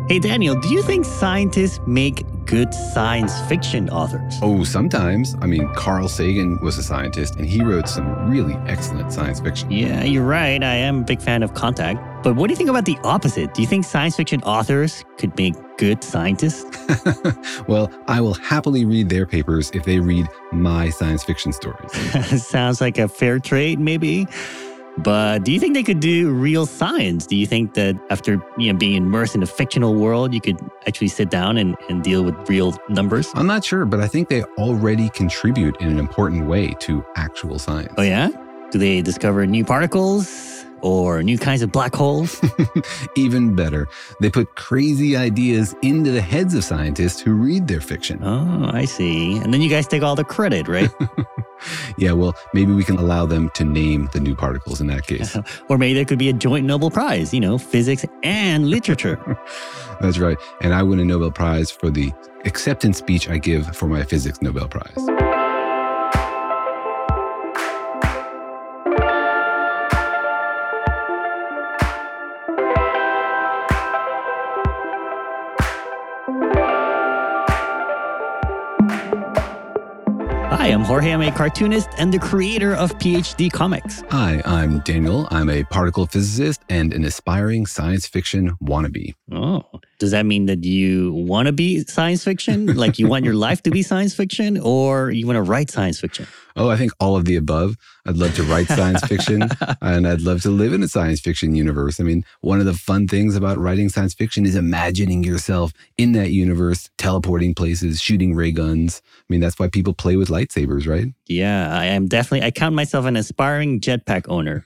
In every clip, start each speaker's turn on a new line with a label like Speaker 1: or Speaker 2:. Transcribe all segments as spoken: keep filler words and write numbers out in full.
Speaker 1: Hey, Daniel, do you think scientists make good science fiction authors?
Speaker 2: Oh, sometimes. I mean, Carl Sagan was a scientist, and he wrote some really excellent science fiction.
Speaker 1: Yeah, you're right. I am a big fan of Contact. But what do you think about the opposite? Do you think science fiction authors could make good scientists?
Speaker 2: Well, I will happily read their papers if they read my science fiction stories.
Speaker 1: Sounds like a fair trade, maybe. But do you think they could do real science? Do you think that after you know being immersed in a fictional world, you could actually sit down and, and deal with real numbers?
Speaker 2: I'm not sure, but I think they already contribute in an important way to actual science.
Speaker 1: Oh, yeah? Do they discover new particles or new kinds of black holes?
Speaker 2: Even better, they put crazy ideas into the heads of scientists who read their fiction.
Speaker 1: Oh, I see. And then you guys take all the credit, right?
Speaker 2: Yeah, well, maybe we can allow them to name the new particles in that case.
Speaker 1: Or maybe there could be a joint Nobel Prize, you know, physics and literature.
Speaker 2: That's right. And I win a Nobel Prize for the acceptance speech I give for my physics Nobel Prize.
Speaker 1: Hi, I'm Jorge. I'm a cartoonist and the creator of PhD Comics.
Speaker 2: Hi, I'm Daniel. I'm a particle physicist and an aspiring science fiction wannabe.
Speaker 1: Oh, does that mean that you want to be science fiction? Like you want your life to be science fiction, or you want to write science fiction?
Speaker 2: Oh, I think all of the above. I'd love to write science fiction and I'd love to live in a science fiction universe. I mean, one of the fun things about writing science fiction is imagining yourself in that universe, teleporting places, shooting ray guns. I mean, that's why people play with lightsabers, right?
Speaker 1: Yeah, I am definitely, I count myself an aspiring jetpack owner.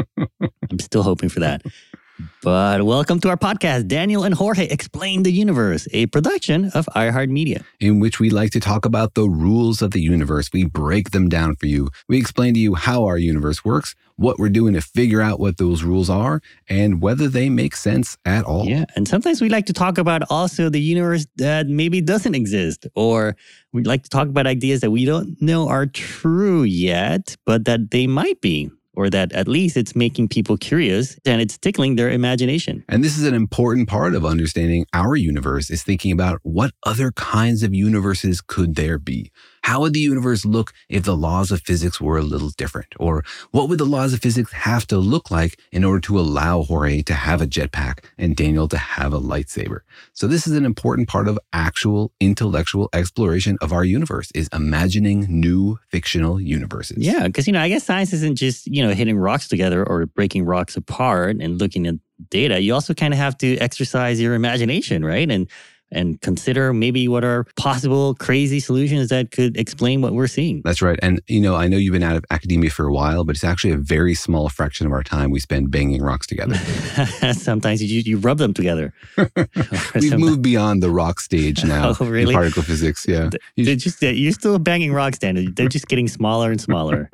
Speaker 1: I'm still hoping for that. But welcome to our podcast, Daniel and Jorge Explain the Universe, a production of iHeartMedia.
Speaker 2: In which we like to talk about the rules of the universe. We break them down for you. We explain to you how our universe works, what we're doing to figure out what those rules are, and whether they make sense at all.
Speaker 1: Yeah, and sometimes we like to talk about also the universe that maybe doesn't exist, or we like to talk about ideas that we don't know are true yet, but that they might be. Or that at least it's making people curious and it's tickling their imagination.
Speaker 2: And this is an important part of understanding our universe, is thinking about what other kinds of universes could there be? How would the universe look if the laws of physics were a little different? Or what would the laws of physics have to look like in order to allow Jorge to have a jetpack and Daniel to have a lightsaber? So this is an important part of actual intellectual exploration of our universe, is imagining new fictional universes.
Speaker 1: Yeah, because, you know, I guess science isn't just, you know, hitting rocks together or breaking rocks apart and looking at data. You also kind of have to exercise your imagination, right? And and consider maybe what are possible crazy solutions that could explain what we're seeing.
Speaker 2: That's right. And, you know, I know you've been out of academia for a while, but it's actually a very small fraction of our time we spend banging rocks together.
Speaker 1: Sometimes you you rub them together.
Speaker 2: We've moved beyond the rock stage now
Speaker 1: oh, really?
Speaker 2: in particle physics. Yeah.
Speaker 1: They're just, you're still banging rocks, Dan. They're just getting smaller and smaller.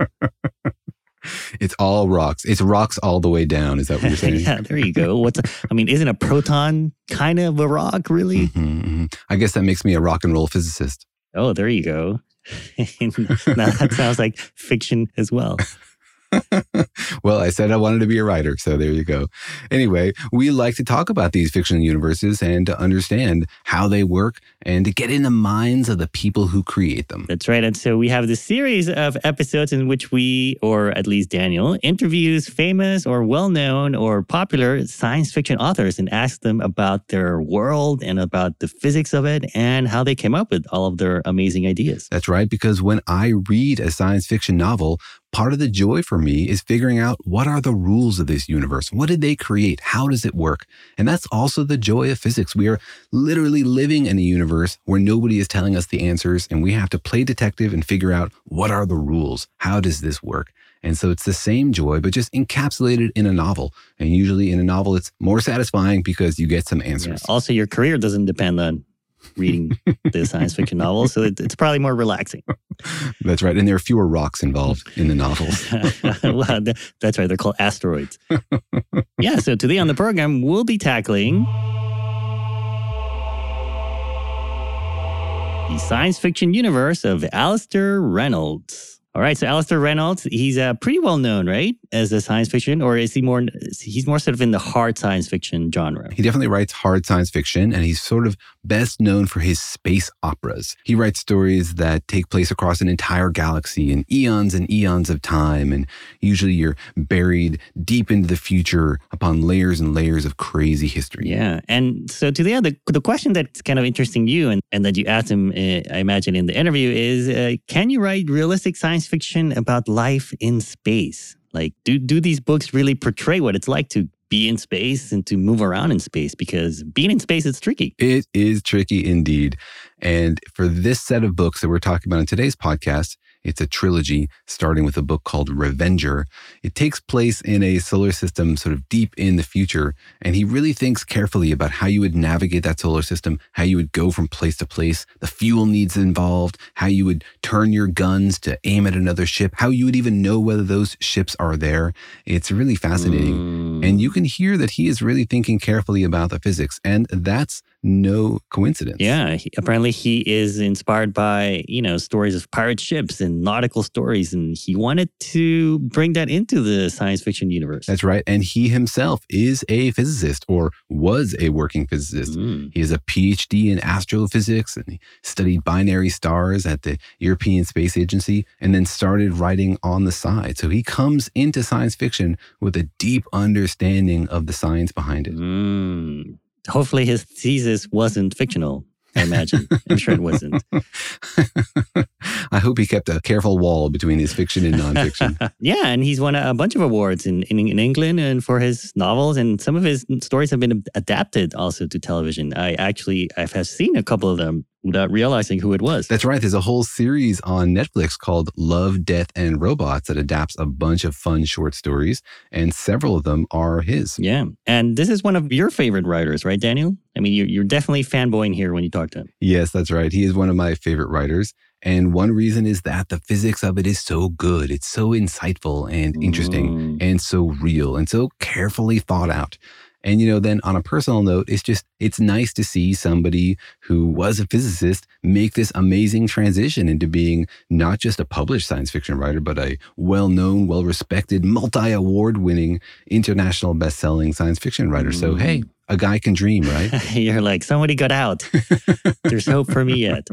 Speaker 2: It's all rocks. It's rocks all the way down. Is that what you're saying?
Speaker 1: Yeah, there you go. What's a, I mean, isn't a proton kind of a rock, really?
Speaker 2: Mm-hmm, mm-hmm. I guess that makes me a rock and roll physicist.
Speaker 1: Oh, there you go. Now that sounds like fiction as well.
Speaker 2: Well, I said I wanted to be a writer, so there you go. Anyway, we like to talk about these fictional universes and to understand how they work and to get in the minds of the people who create them.
Speaker 1: That's right. And so we have this series of episodes in which we, or at least Daniel, interviews famous or well-known or popular science fiction authors and asks them about their world and about the physics of it and how they came up with all of their amazing ideas.
Speaker 2: That's right, because when I read a science fiction novel, part of the joy for me is figuring out what are the rules of this universe? What did they create? How does it work? And that's also the joy of physics. We are literally living in a universe where nobody is telling us the answers, and we have to play detective and figure out what are the rules? How does this work? And so it's the same joy, but just encapsulated in a novel. And usually in a novel, it's more satisfying because you get some answers.
Speaker 1: Yeah. Also, your career doesn't depend on reading the science fiction novels, so it, it's probably more relaxing.
Speaker 2: That's right. And there are fewer rocks involved in the novels.
Speaker 1: Well, that's right. They're called asteroids. Yeah, so today on the program, we'll be tackling the science fiction universe of Alastair Reynolds. All right. So Alastair Reynolds, he's uh, pretty well known, right? As a science fiction, or is he more, he's more sort of in the hard science fiction genre?
Speaker 2: He definitely writes hard science fiction, and he's sort of best known for his space operas. He writes stories that take place across an entire galaxy in eons and eons of time. And usually you're buried deep into the future upon layers and layers of crazy history.
Speaker 1: Yeah. And so today, the, the question that's kind of interesting you and, and that you asked him, uh, I imagine, in the interview is, uh, can you write realistic science fiction about life in space? Like, do do these books really portray what it's like to be in space and to move around in space? Because being in space is tricky.
Speaker 2: It is tricky indeed. And for this set of books that we're talking about in today's podcast, it's a trilogy starting with a book called Revenger. It takes place in a solar system sort of deep in the future. And he really thinks carefully about how you would navigate that solar system, how you would go from place to place, the fuel needs involved, how you would turn your guns to aim at another ship, how you would even know whether those ships are there. It's really fascinating. Mm. And you can hear that he is really thinking carefully about the physics. And that's no coincidence.
Speaker 1: Yeah. He, apparently he is inspired by, you know, stories of pirate ships and nautical stories. And he wanted to bring that into the science fiction universe.
Speaker 2: That's right. And he himself is a physicist, or was a working physicist. Mm. He has a P H D in astrophysics, and he studied binary stars at the European Space Agency, and then started writing on the side. So he comes into science fiction with a deep understanding of the science behind it.
Speaker 1: Mm. Hopefully his thesis wasn't fictional, I imagine. I'm sure it wasn't.
Speaker 2: I hope he kept a careful wall between his fiction and nonfiction.
Speaker 1: Yeah, and he's won a bunch of awards in, in, in England and for his novels, and some of his stories have been adapted also to television. I actually I have seen a couple of them without realizing who it was.
Speaker 2: That's right. There's a whole series on Netflix called Love, Death, and Robots that adapts a bunch of fun short stories, and several of them are his.
Speaker 1: Yeah. And this is one of your favorite writers, right, Daniel? I mean, you're, you're definitely fanboying here when you talk to him.
Speaker 2: Yes, that's right. He is one of my favorite writers. And one reason is that the physics of it is so good. It's so insightful and interesting mm. and so real and so carefully thought out. And, you know, then on a personal note, it's just, it's nice to see somebody who was a physicist make this amazing transition into being not just a published science fiction writer, but a well-known, well-respected, multi-award winning, international best-selling science fiction writer. Mm. So, hey, a guy can dream, right?
Speaker 1: You're like, somebody got out. There's hope for me yet.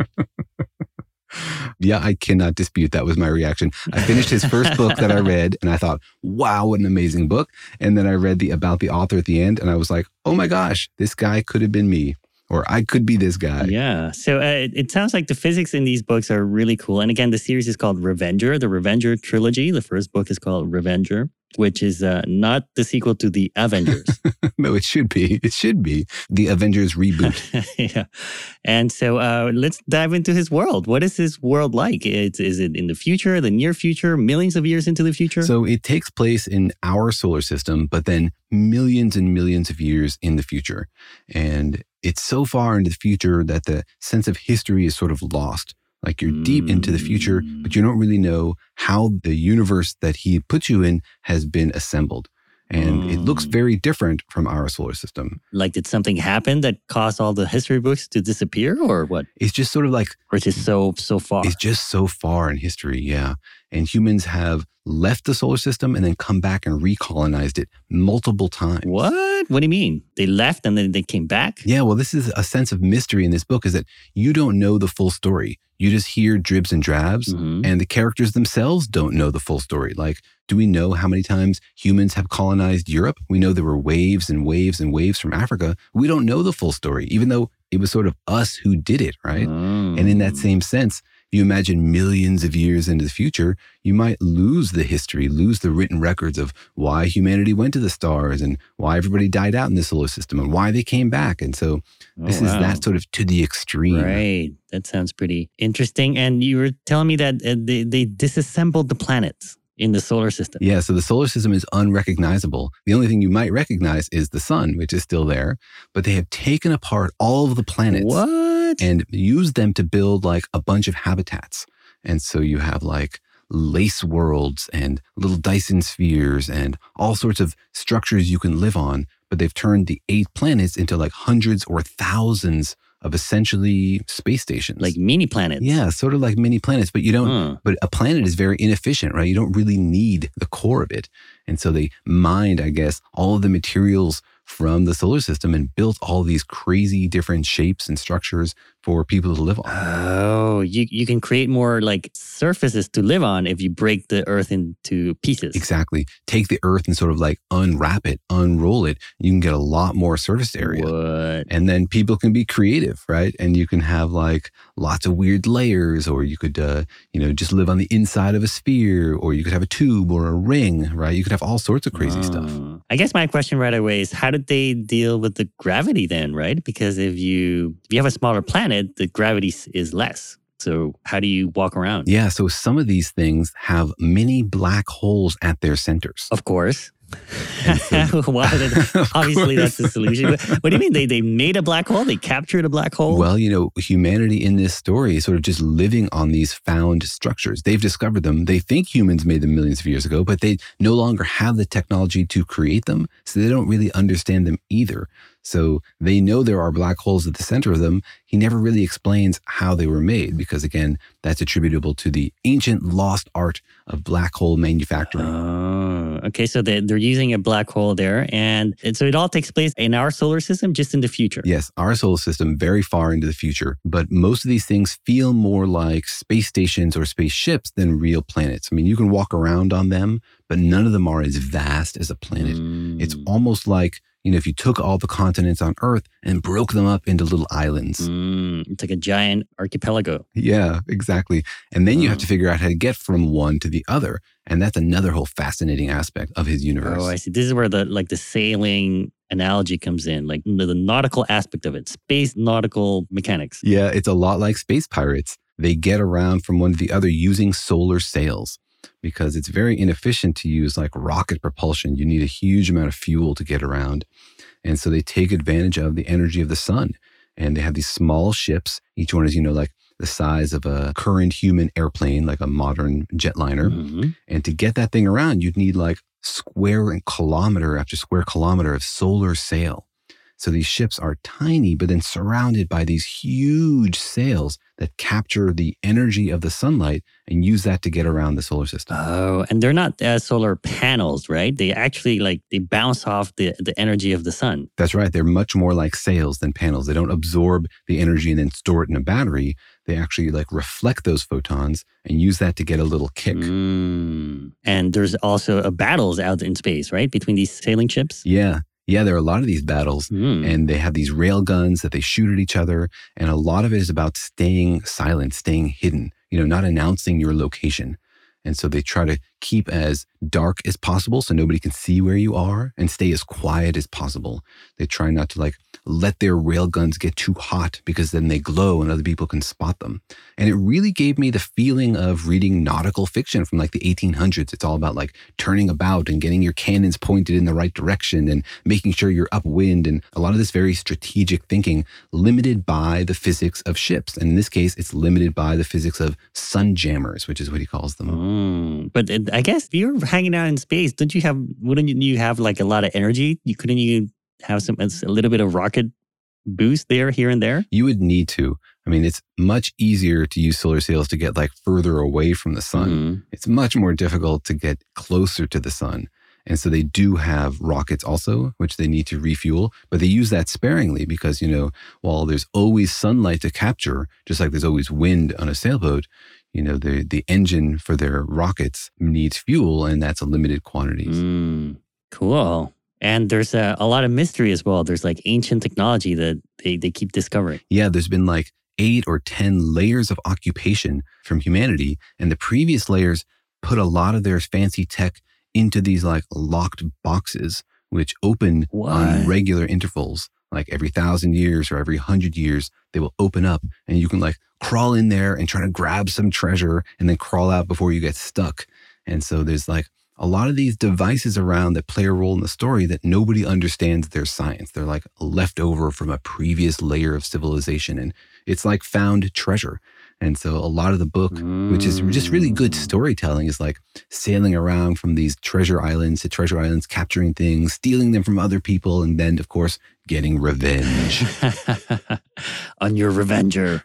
Speaker 2: Yeah, I cannot dispute that was my reaction. I finished his first book that I read, and I thought, wow, what an amazing book. And then I read the about the author at the end, and I was like, oh my gosh, this guy could have been me. Or I could be this guy.
Speaker 1: Yeah. So uh, it, it sounds like the physics in these books are really cool. And again, the series is called Revenger, the Revenger trilogy. The first book is called Revenger, which is uh, not the sequel to the Avengers.
Speaker 2: No, it should be. It should be the Avengers reboot.
Speaker 1: Yeah. And so uh, let's dive into his world. What is his world like? It's, is it in the future, the near future, millions of years into the future?
Speaker 2: So it takes place in our solar system, but then millions and millions of years in the future. And it's so far into the future that the sense of history is sort of lost. Like you're deep into the future, but you don't really know how the universe that he puts you in has been assembled. And mm. it looks very different from our solar system.
Speaker 1: Like, did something happen that caused all the history books to disappear, or what?
Speaker 2: It's just sort of like...
Speaker 1: Or it's just so, so far.
Speaker 2: It's just so far in history, yeah. And humans have left the solar system and then come back and recolonized it multiple times.
Speaker 1: What? What do you mean? They left and then they came back?
Speaker 2: Yeah, well, this is a sense of mystery in this book, is that you don't know the full story. You just hear dribs and drabs, mm-hmm. and the characters themselves don't know the full story. Like, do we know how many times humans have colonized Europe? We know there were waves and waves and waves from Africa. We don't know the full story, even though it was sort of us who did it, right? Oh. And in that same sense, if you imagine millions of years into the future, you might lose the history, lose the written records of why humanity went to the stars and why everybody died out in the solar system and why they came back. And so this oh, wow. is that sort of to the extreme.
Speaker 1: Right. That sounds pretty interesting. And you were telling me that uh, they, they disassembled the planets in the solar system.
Speaker 2: Yeah, so the solar system is unrecognizable. The only thing you might recognize is the sun, which is still there. But they have taken apart all of the planets.
Speaker 1: What?
Speaker 2: And used them to build like a bunch of habitats. And so you have like lace worlds and little Dyson spheres and all sorts of structures you can live on. But they've turned the eight planets into like hundreds or thousands of essentially space stations.
Speaker 1: Like mini planets.
Speaker 2: Yeah, sort of like mini planets, but you don't,
Speaker 1: Huh.
Speaker 2: but a planet is very inefficient, right? You don't really need the core of it. And so they mined, I guess, all of the materials from the solar system and built all these crazy different shapes and structures for people to live on.
Speaker 1: Oh, you, you can create more like surfaces to live on if you break the Earth into pieces.
Speaker 2: Exactly. Take the Earth and sort of like unwrap it, unroll it. You can get a lot more surface area.
Speaker 1: What?
Speaker 2: And then people can be creative, right? And you can have like lots of weird layers, or you could, uh, you know, just live on the inside of a sphere, or you could have a tube or a ring, right? You could have all sorts of crazy
Speaker 1: Oh.
Speaker 2: stuff.
Speaker 1: I guess my question right away is how did they deal with the gravity then, right? Because if you if you have a smaller planet, the gravity s- is less. So how do you walk around?
Speaker 2: Yeah. So some of these things have mini black holes at their centers.
Speaker 1: Of course.
Speaker 2: so-
Speaker 1: Why did,
Speaker 2: Of
Speaker 1: obviously, that's the
Speaker 2: course.
Speaker 1: solution. But what do you mean? They they made a black hole? They captured a black hole?
Speaker 2: Well, you know, humanity in this story is sort of just living on these found structures. They've discovered them. They think humans made them millions of years ago, but they no longer have the technology to create them. So they don't really understand them either. So they know there are black holes at the center of them. He never really explains how they were made because, again, that's attributable to the ancient lost art of black hole manufacturing.
Speaker 1: Oh, okay. So they, they're using a black hole there. And, and so it all takes place in our solar system, just in the future.
Speaker 2: Yes, our solar system, very far into the future. But most of these things feel more like space stations or spaceships than real planets. I mean, you can walk around on them, but none of them are as vast as a planet.
Speaker 1: Mm.
Speaker 2: It's almost like, you know, if you took all the continents on Earth and broke them up into little islands.
Speaker 1: Mm, it's like a giant archipelago.
Speaker 2: Yeah, exactly. And then you have
Speaker 1: Oh.
Speaker 2: to figure out how to get from one to the other. And that's another whole fascinating aspect of his universe.
Speaker 1: Oh, I see. This is where the like the sailing analogy comes in, like the, the nautical aspect of it, space nautical mechanics.
Speaker 2: Yeah, it's a lot like space pirates. They get around from one to the other using solar sails because it's very inefficient to use like rocket propulsion. You need a huge amount of fuel to get around. And so they take advantage of the energy of the sun. And they have these small ships. Each one is, you know, like the size of a current human airplane, like a modern jetliner.
Speaker 1: Mhm.
Speaker 2: And to get that thing around, you'd need like square and kilometer after square kilometer of solar sail. So these ships are tiny, but then surrounded by these huge sails that capture the energy of the sunlight and use that to get around the solar system.
Speaker 1: Oh, and they're not uh, solar panels, right? They actually like they bounce off the, the energy of the sun.
Speaker 2: That's right. They're much more like sails than panels. They don't absorb the energy and then store it in a battery. They actually like reflect those photons and use that to get a little kick.
Speaker 1: Mm. And there's also uh, battles out in space, right? Between these sailing ships.
Speaker 2: Yeah. Yeah, there are a lot of these battles.
Speaker 1: Mm.
Speaker 2: And they have these rail guns that they shoot at each other. And a lot of it is about staying silent, staying hidden, you know, not announcing your location. And so they try to keep as dark as possible so nobody can see where you are and stay as quiet as possible. They try not to like let their rail guns get too hot because then they glow and other people can spot them. And it really gave me the feeling of reading nautical fiction from like the eighteen hundreds. It's all about like turning about and getting your cannons pointed in the right direction and making sure you're upwind, and a lot of this very strategic thinking limited by the physics of ships. And in this case, it's limited by the physics of sun jammers, which is what he calls them.
Speaker 1: Mm. But it, I guess if you're hanging out in space, don't you have? Wouldn't you have like a lot of energy? You couldn't you have some a little bit of rocket boost there, here and there?
Speaker 2: You would need to. I mean, it's much easier to use solar sails to get like further away from the sun.
Speaker 1: Mhm.
Speaker 2: It's much more difficult to get closer to the sun. And so they do have rockets also, which they need to refuel, but they use that sparingly because, you know, while there's always sunlight to capture, just like there's always wind on a sailboat, you know, the, the engine for their rockets needs fuel, and that's a limited quantities.
Speaker 1: Mm. Cool. And there's a, a lot of mystery as well. There's like ancient technology that they, they keep discovering.
Speaker 2: Yeah, there's been like eight or ten layers of occupation from humanity. And the previous layers put a lot of their fancy tech into these like locked boxes, which open
Speaker 1: What?
Speaker 2: on regular intervals. Like every thousand years or every hundred years, they will open up and you can like crawl in there and try to grab some treasure and then crawl out before you get stuck. And so there's like a lot of these devices around that play a role in the story that nobody understands their science. They're like left over from a previous layer of civilization. And it's like found treasure. And so a lot of the book, which is just really good storytelling, is like sailing around from these treasure islands to treasure islands, capturing things, stealing them from other people, and then, of course, getting revenge.
Speaker 1: On your revenger.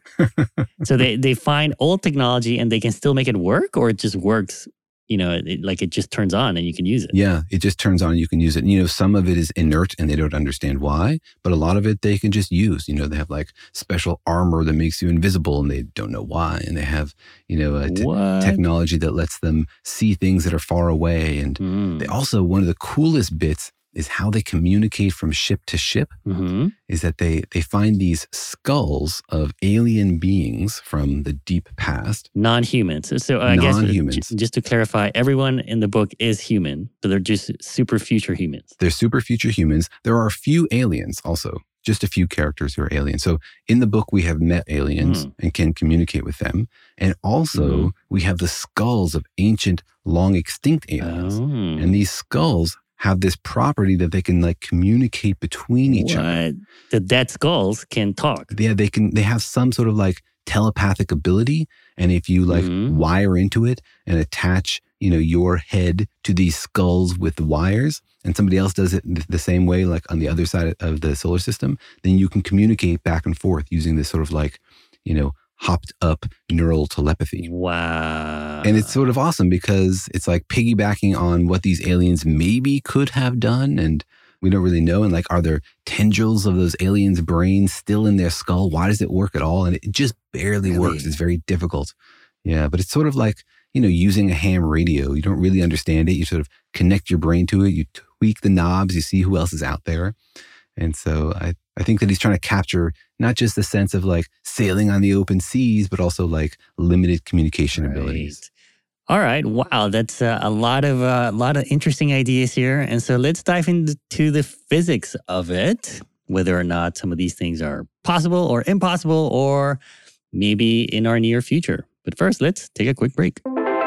Speaker 1: So they, they find old technology and they can still make it work, or it just works, you know, it, like it just turns on and you can use it?
Speaker 2: Yeah, it just turns on and you can use it. And, you know, some of it is inert and they don't understand why, but a lot of it they can just use. You know, they have like special armor that makes you invisible and they don't know why. And they have, you know, a t- technology that lets them see things that are far away. And mm. they also, one of the coolest bits is how they communicate from ship to ship, mm-hmm. is that they they find these skulls of alien beings from the deep past.
Speaker 1: Non-humans. So I
Speaker 2: Non-humans.
Speaker 1: guess, j- just to clarify, everyone in the book is human, so they're just super future humans.
Speaker 2: They're super future humans. There are a few aliens also, just a few characters who are aliens. So in the book, we have met aliens mm. and can communicate with them. And also, mm. we have the skulls of ancient, long extinct aliens. Oh. And these skulls have this property that they can like communicate between each
Speaker 1: what?
Speaker 2: other.
Speaker 1: The dead skulls can talk.
Speaker 2: Yeah, they can. They have some sort of like telepathic ability, and if you like mm-hmm. wire into it and attach, you know, your head to these skulls with wires, and somebody else does it the same way, like on the other side of the solar system, then you can communicate back and forth using this sort of like, you know, hopped up neural telepathy.
Speaker 1: Wow.
Speaker 2: And it's sort of awesome because it's like piggybacking on what these aliens maybe could have done. And we don't really know. And like, are there tendrils of those aliens' brains still in their skull? Why does it work at all? And it just barely really? works. It's very difficult. Yeah. But it's sort of like, you know, using a ham radio. You don't really understand it. You sort of connect your brain to it. You tweak the knobs. You see who else is out there. And so I, I think that he's trying to capture not just the sense of like sailing on the open seas, but also like limited communication right. abilities.
Speaker 1: All right. Wow. That's uh, a lot of uh, a lot of interesting ideas here. And so let's dive into the physics of it, whether or not some of these things are possible or impossible, or maybe in our near future. But first, let's take a quick break.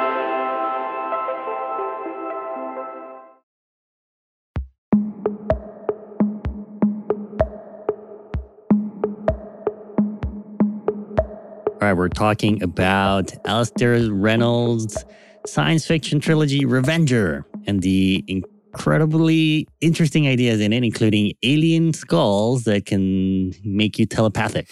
Speaker 1: All right, we're talking about Alastair Reynolds' science fiction trilogy, Revenger, and the incredibly interesting ideas in it, including alien skulls that can make you telepathic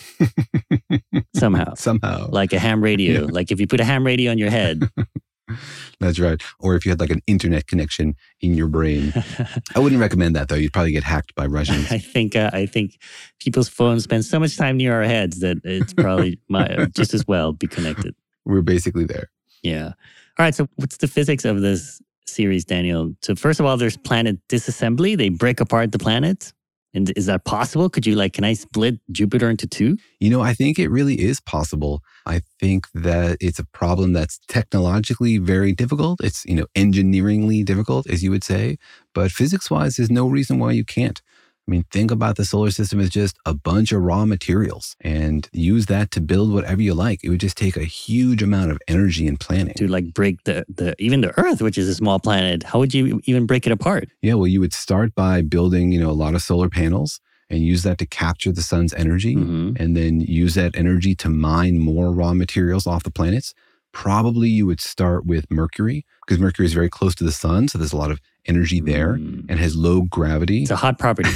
Speaker 1: somehow.
Speaker 2: Somehow.
Speaker 1: Like a ham radio. Yeah. Like if you put a ham radio on your head.
Speaker 2: That's right. Or if you had like an internet connection in your brain. I wouldn't recommend that though. You'd probably get hacked by Russians.
Speaker 1: I think uh, I think people's phones spend so much time near our heads that it's probably my, just as well be connected.
Speaker 2: We're basically there.
Speaker 1: Yeah. All right. So what's the physics of this series, Daniel? So first of all, there's planet disassembly. They break apart the planets. And is that possible? Could you like, can I split Jupiter into two?
Speaker 2: You know, I think it really is possible. I think that it's a problem that's technologically very difficult. It's, you know, engineeringly difficult, as you would say. But physics-wise, there's no reason why you can't. I mean, think about the solar system as just a bunch of raw materials and use that to build whatever you like. It would just take a huge amount of energy and planning.
Speaker 1: To like break the, the even the Earth, which is a small planet, how would you even break it apart?
Speaker 2: Yeah, well, you would start by building, you know, a lot of solar panels and use that to capture the sun's energy mm-hmm. and then use that energy to mine more raw materials off the planets. Probably you would start with Mercury because Mercury is very close to the sun. So there's a lot of energy there mm. and has low gravity.
Speaker 1: It's a hot property.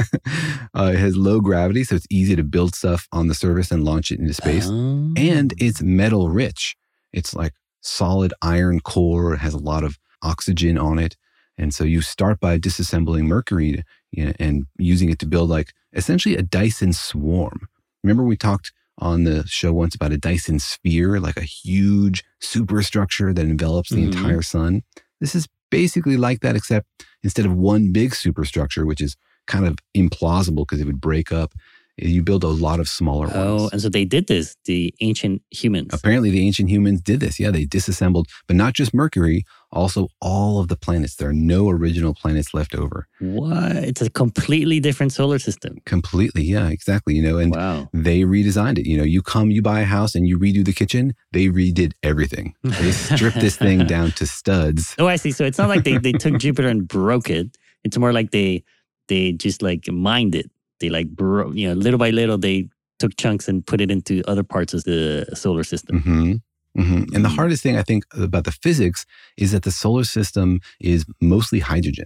Speaker 2: uh, it has low gravity, so it's easy to build stuff on the surface and launch it into space. Oh. And it's metal rich. It's like solid iron core. It has a lot of oxygen on it. And so you start by disassembling Mercury, you know, and using it to build like essentially a Dyson swarm. Remember we talked on the show once about a Dyson sphere, like a huge superstructure that envelops the mm-hmm. entire sun. This is basically like that, except instead of one big superstructure, which is kind of implausible because it would break up, you build a lot of smaller
Speaker 1: oh,
Speaker 2: ones.
Speaker 1: Oh, and so they did this, the ancient humans.
Speaker 2: Apparently the ancient humans did this. Yeah, they disassembled, but not just Mercury, also all of the planets. There are no original planets left over.
Speaker 1: What? It's a completely different solar system.
Speaker 2: Completely, yeah, exactly. You know, and
Speaker 1: wow.
Speaker 2: they redesigned it. You know, you come, you buy a house and you redo the kitchen, they redid everything. They stripped this thing down to studs.
Speaker 1: Oh, I see. So it's not like they, they took Jupiter and broke it. It's more like they they just like mined it. They like, bro- you know, little by little, they took chunks and put it into other parts of the solar system.
Speaker 2: Mm-hmm. Mm-hmm. And the hardest thing I think about the physics is that the solar system is mostly hydrogen.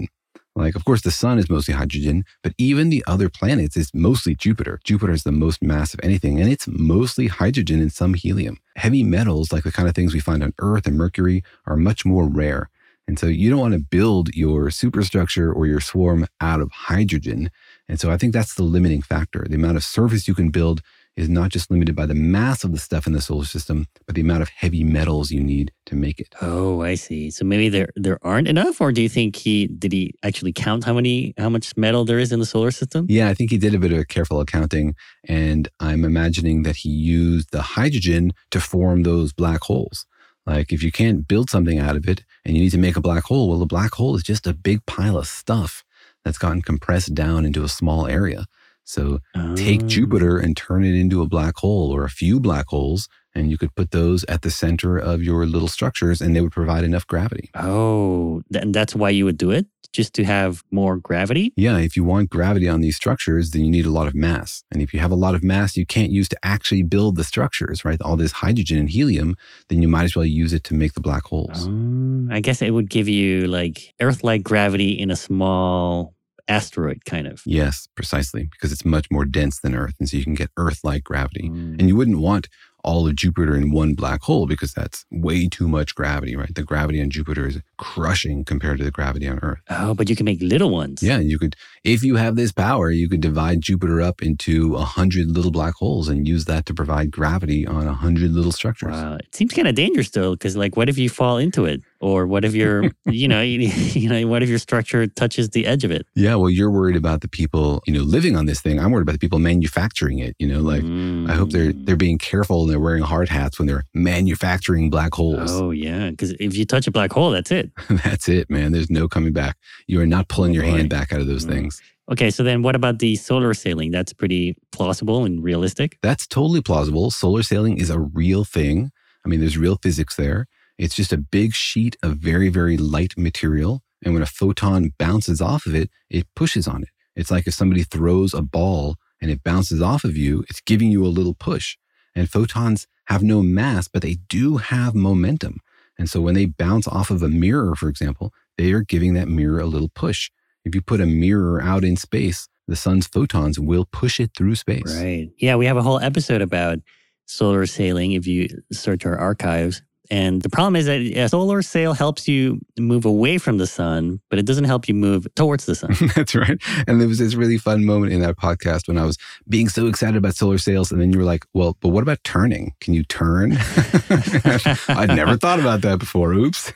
Speaker 2: Like, of course, the sun is mostly hydrogen, but even the other planets is mostly Jupiter. Jupiter is the most mass of anything, and it's mostly hydrogen and some helium. Heavy metals, like the kind of things we find on Earth and Mercury, are much more rare. And so you don't want to build your superstructure or your swarm out of hydrogen. And so I think that's the limiting factor. The amount of surface you can build is not just limited by the mass of the stuff in the solar system, but the amount of heavy metals you need to make it.
Speaker 1: Oh, I see. So maybe there there aren't enough, or do you think he did he actually count how many how much metal there is in the solar system?
Speaker 2: Yeah, I think he did a bit of careful accounting, and I'm imagining that he used the hydrogen to form those black holes. Like if you can't build something out of it and you need to make a black hole, well, a black hole is just a big pile of stuff that's gotten compressed down into a small area. So oh. take Jupiter and turn it into a black hole or a few black holes, and you could put those at the center of your little structures and they would provide enough gravity.
Speaker 1: Oh, and that's why you would do it? Just to have more gravity?
Speaker 2: Yeah, if you want gravity on these structures, then you need a lot of mass. And if you have a lot of mass you can't use to actually build the structures, right? All this hydrogen and helium, then you might as well use it to make the black holes.
Speaker 1: Um, I guess it would give you like Earth-like gravity in a small asteroid, kind of.
Speaker 2: Yes, precisely, because it's much more dense than Earth, and so you can get Earth-like gravity.
Speaker 1: Mm.
Speaker 2: And you wouldn't want all of Jupiter in one black hole because that's way too much gravity, right? The gravity on Jupiter is crushing compared to the gravity on Earth.
Speaker 1: Oh, but you can make little ones.
Speaker 2: Yeah, you could, if you have this power, you could divide Jupiter up into a hundred little black holes and use that to provide gravity on a hundred little structures.
Speaker 1: Wow. It seems kind of dangerous though, because like, what if you fall into it? Or what if your, you know, you, you know, what if your structure touches the edge of it?
Speaker 2: Yeah, well, you're worried about the people, you know, living on this thing. I'm worried about the people manufacturing it. You know, like
Speaker 1: mm.
Speaker 2: I hope they're they're being careful and they're wearing hard hats when they're manufacturing black holes.
Speaker 1: Oh yeah, because if you touch a black hole, that's it.
Speaker 2: That's it, man. There's no coming back. You are not pulling
Speaker 1: oh,
Speaker 2: your
Speaker 1: boy.
Speaker 2: hand back out of those mm. things.
Speaker 1: Okay, so then what about the solar sailing? That's pretty plausible and realistic.
Speaker 2: That's totally plausible. Solar sailing is a real thing. I mean, there's real physics there. It's just a big sheet of very, very light material. And when a photon bounces off of it, it pushes on it. It's like if somebody throws a ball and it bounces off of you, it's giving you a little push. And photons have no mass, but they do have momentum. And so when they bounce off of a mirror, for example, they are giving that mirror a little push. If you put a mirror out in space, the sun's photons will push it through space.
Speaker 1: Right. Yeah, we have a whole episode about solar sailing if you search our archives. And the problem is that a solar sail helps you move away from the sun, but it doesn't help you move towards the sun.
Speaker 2: That's right. And there was this really fun moment in that podcast when I was being so excited about solar sails. And then you were like, well, but what about turning? Can you turn? I'd never thought about that before. Oops.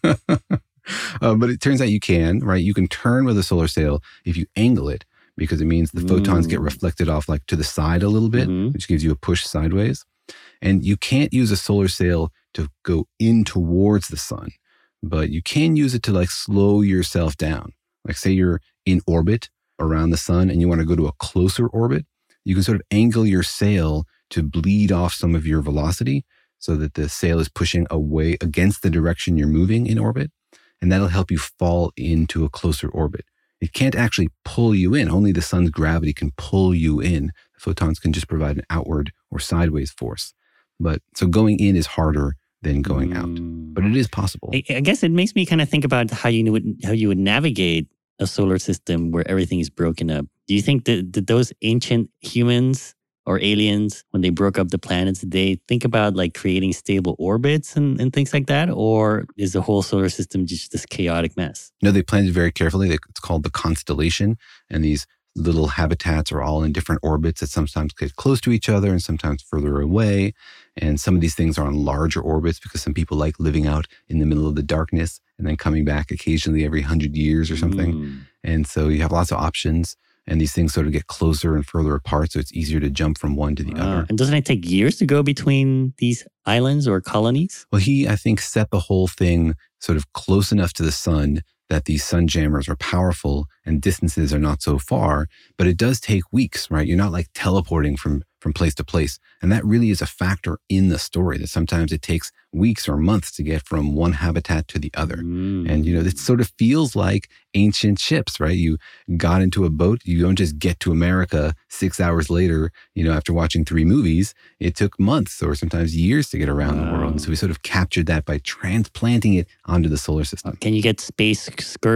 Speaker 2: uh, but it turns out you can, right? You can turn with a solar sail if you angle it, because it means the photons mm. get reflected off like to the side a little bit, mm-hmm. which gives you a push sideways. And you can't use a solar sail to go in towards the sun, but you can use it to like slow yourself down. Like say you're in orbit around the sun and you want to go to a closer orbit, you can sort of angle your sail to bleed off some of your velocity so that the sail is pushing away against the direction you're moving in orbit. And that'll help you fall into a closer orbit. It can't actually pull you in. Only the sun's gravity can pull you in. The photons can just provide an outward or sideways force. But so going in is harder than going out, but it is possible.
Speaker 1: I, I guess it makes me kind of think about how you would how you would navigate a solar system where everything is broken up. Do you think that, that those ancient humans or aliens, when they broke up the planets, did they think about like creating stable orbits and, and things like that? Or is the whole solar system just this chaotic mess?
Speaker 2: No, they planned it very carefully. It's called the constellation, and these little habitats are all in different orbits that sometimes get close to each other and sometimes further away. And some of these things are on larger orbits because some people like living out in the middle of the darkness and then coming back occasionally every hundred years or something. Mm. And so you have lots of options, and these things sort of get closer and further apart. So it's easier to jump from one to the
Speaker 1: wow.
Speaker 2: other.
Speaker 1: And doesn't it take years to go between these islands or colonies?
Speaker 2: Well, he, I think, set the whole thing sort of close enough to the sun that these sun jammers are powerful and distances are not so far, but it does take weeks, right? You're not like teleporting from, from place to place. And that really is a factor in the story, that sometimes it takes weeks or months to get from one habitat to the other. Mm. And, you know, it sort of feels like ancient ships, right? You got into a boat, you don't just get to America six hours later, you know, after watching three movies. It took months or sometimes years to get around wow. the world. And so we sort of captured that by transplanting it onto the solar system.
Speaker 1: Can you get space scurvy?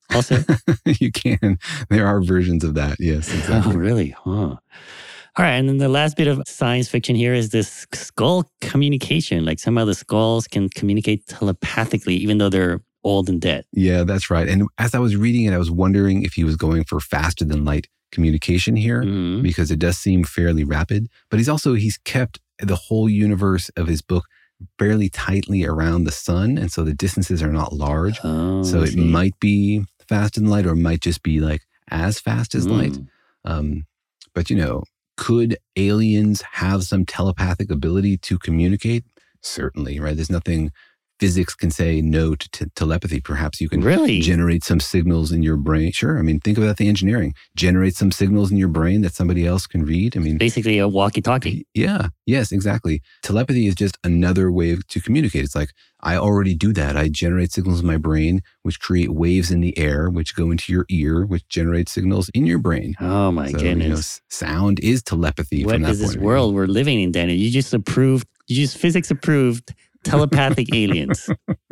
Speaker 1: also?
Speaker 2: You can. There are versions of that. Yes, exactly.
Speaker 1: Oh, really? Huh. All right. And then the last bit of science fiction here is this skull communication. Like somehow the skulls can communicate telepathically, even though they're old and dead.
Speaker 2: Yeah, that's right. And as I was reading it, I was wondering if he was going for faster than light communication here,
Speaker 1: Mhm.
Speaker 2: because it does seem fairly rapid. But he's also, he's kept the whole universe of his book fairly tightly around the sun. And so the distances are not large.
Speaker 1: Oh,
Speaker 2: so
Speaker 1: I
Speaker 2: it
Speaker 1: see.
Speaker 2: might be faster than light, or it might just be like as fast as light.
Speaker 1: Mm.
Speaker 2: Um, but, you know, could aliens have some telepathic ability to communicate? Certainly, right? There's nothing physics can say no to t- telepathy. Perhaps you can
Speaker 1: Really?
Speaker 2: generate some signals in your brain. Sure. I mean, think about the engineering. Generate some signals in your brain that somebody else can read. I mean,
Speaker 1: Basically a walkie-talkie.
Speaker 2: yeah, yes, exactly. Telepathy is just another way to communicate. It's like, I already do that. I generate signals in my brain, which create waves in the air, which go into your ear, which generate signals in your brain.
Speaker 1: Oh, my
Speaker 2: So, you know,
Speaker 1: goodness.
Speaker 2: s- sound is telepathy
Speaker 1: What
Speaker 2: from that
Speaker 1: is this
Speaker 2: point of view.
Speaker 1: world we're living in, Daniel? You just approved, you just physics approved telepathic aliens.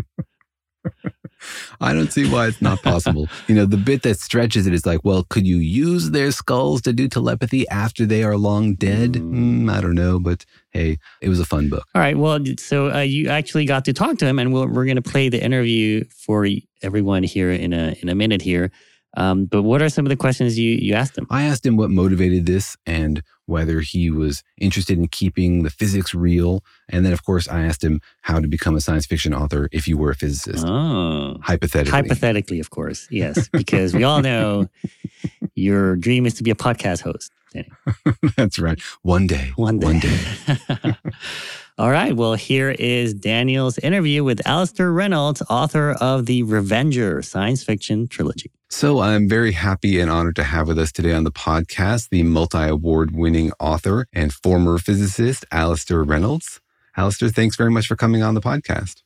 Speaker 2: I don't see why it's not possible. You know, the bit that stretches it is like, well, could you use their skulls to do telepathy after they are long dead? Mm, I don't know, but hey, it was a fun book.
Speaker 1: All right. Well, so uh, you actually got to talk to him, and we'll, we're going to play the interview for everyone here in a in a minute here. Um, but what are some of the questions you, you asked him?
Speaker 2: I asked him what motivated this and whether he was interested in keeping the physics real. And then, of course, I asked him how to become a science fiction author if you were a physicist.
Speaker 1: Oh.
Speaker 2: Hypothetically.
Speaker 1: Hypothetically, of course. Yes. Because we all know your dream is to be a podcast host. Danny.
Speaker 2: That's right. One day.
Speaker 1: One day.
Speaker 2: One day.
Speaker 1: All right. Well, here is Daniel's interview with Alastair Reynolds, author of the Revenger science fiction trilogy.
Speaker 2: So I'm very happy and honored to have with us today on the podcast the multi-award winning author and former physicist, Alastair Reynolds. Alastair, thanks very much for coming on the podcast.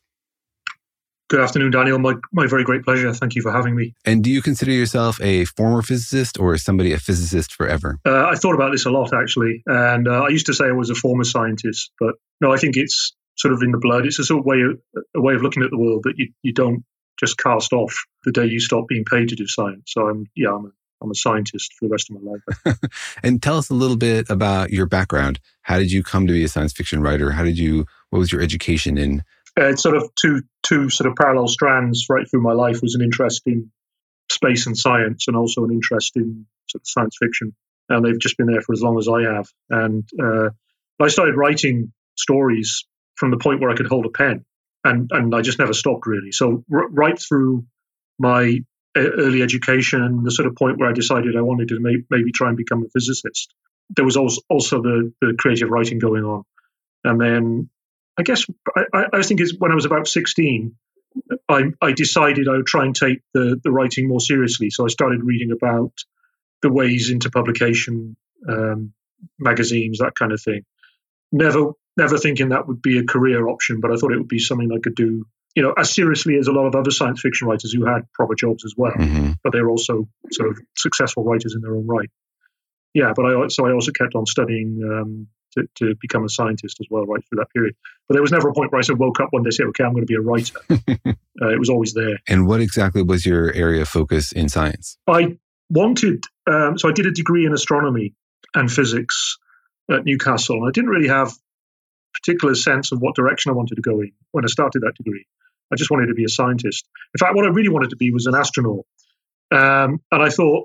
Speaker 3: Good afternoon, Daniel. My, my very great pleasure. Thank you for having me.
Speaker 2: And do you consider yourself a former physicist, or is somebody a physicist forever?
Speaker 3: Uh, I thought about this a lot, actually. And uh, I used to say I was a former scientist, but no, I think it's sort of in the blood. It's a sort of way of, a way of looking at the world that you, you don't just cast off the day you stop being paid to do science. So I'm, yeah, I'm a, I'm a scientist for the rest of my life.
Speaker 2: And tell us a little bit about your background. How did you come to be a science fiction writer? How did you, what was your education in?
Speaker 3: Uh, it's sort of two two sort of parallel strands right through my life. Was an interest in space and science, and also an interest in sort of science fiction. And they've just been there for as long as I have. And uh, I started writing stories from the point where I could hold a pen, and and I just never stopped really. So r- right through my early education, the sort of point where I decided I wanted to may- maybe try and become a physicist, there was also also the the creative writing going on, and then. I guess I, I think it's when I was about sixteen, I, I decided I would try and take the, the writing more seriously. So I started reading about the ways into publication, um, magazines, that kind of thing. Never never thinking that would be a career option, but I thought it would be something I could do, you know, as seriously as a lot of other science fiction writers who had proper jobs as well,
Speaker 2: Mm-hmm.
Speaker 3: but they were also sort of successful writers in their own right. Yeah, but I so I also kept on studying. Um, To, to become a scientist as well, right through that period. But there was never a point where I said, woke up one day and said, okay, I'm going to be a writer. uh, it was always there.
Speaker 2: And what exactly was your area of focus in science?
Speaker 3: I wanted, um, so I did a degree in astronomy and physics at Newcastle. And I didn't really have a particular sense of what direction I wanted to go in when I started that degree. I just wanted to be a scientist. In fact, what I really wanted to be was an astronaut. Um, and I thought,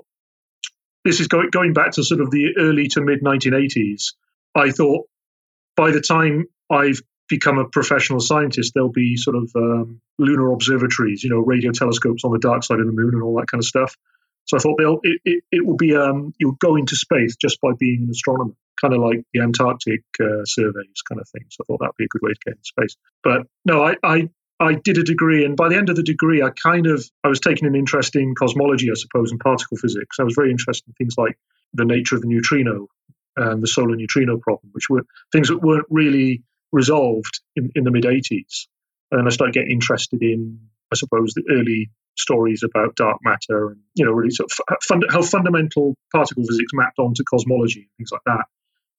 Speaker 3: this is going, going back to sort of the early to mid nineteen eighties. I thought by the time I've become a professional scientist, there'll be sort of um, lunar observatories, you know, radio telescopes on the dark side of the moon and all that kind of stuff. So I thought they'll, it, it, it will be, um, you'll go into space just by being an astronomer, kind of like the Antarctic uh, surveys kind of thing. So I thought that'd be a good way to get into space. But no, I, I, I did a degree, and by the end of the degree, I kind of, I was taking an interest in cosmology, I suppose, and particle physics. I was very interested in things like the nature of the neutrino, and the solar neutrino problem, which were things that weren't really resolved in, in the mid-eighties. And I started getting interested in, I suppose, the early stories about dark matter and, you know, really sort of fund- how fundamental particle physics mapped onto cosmology and things like that. But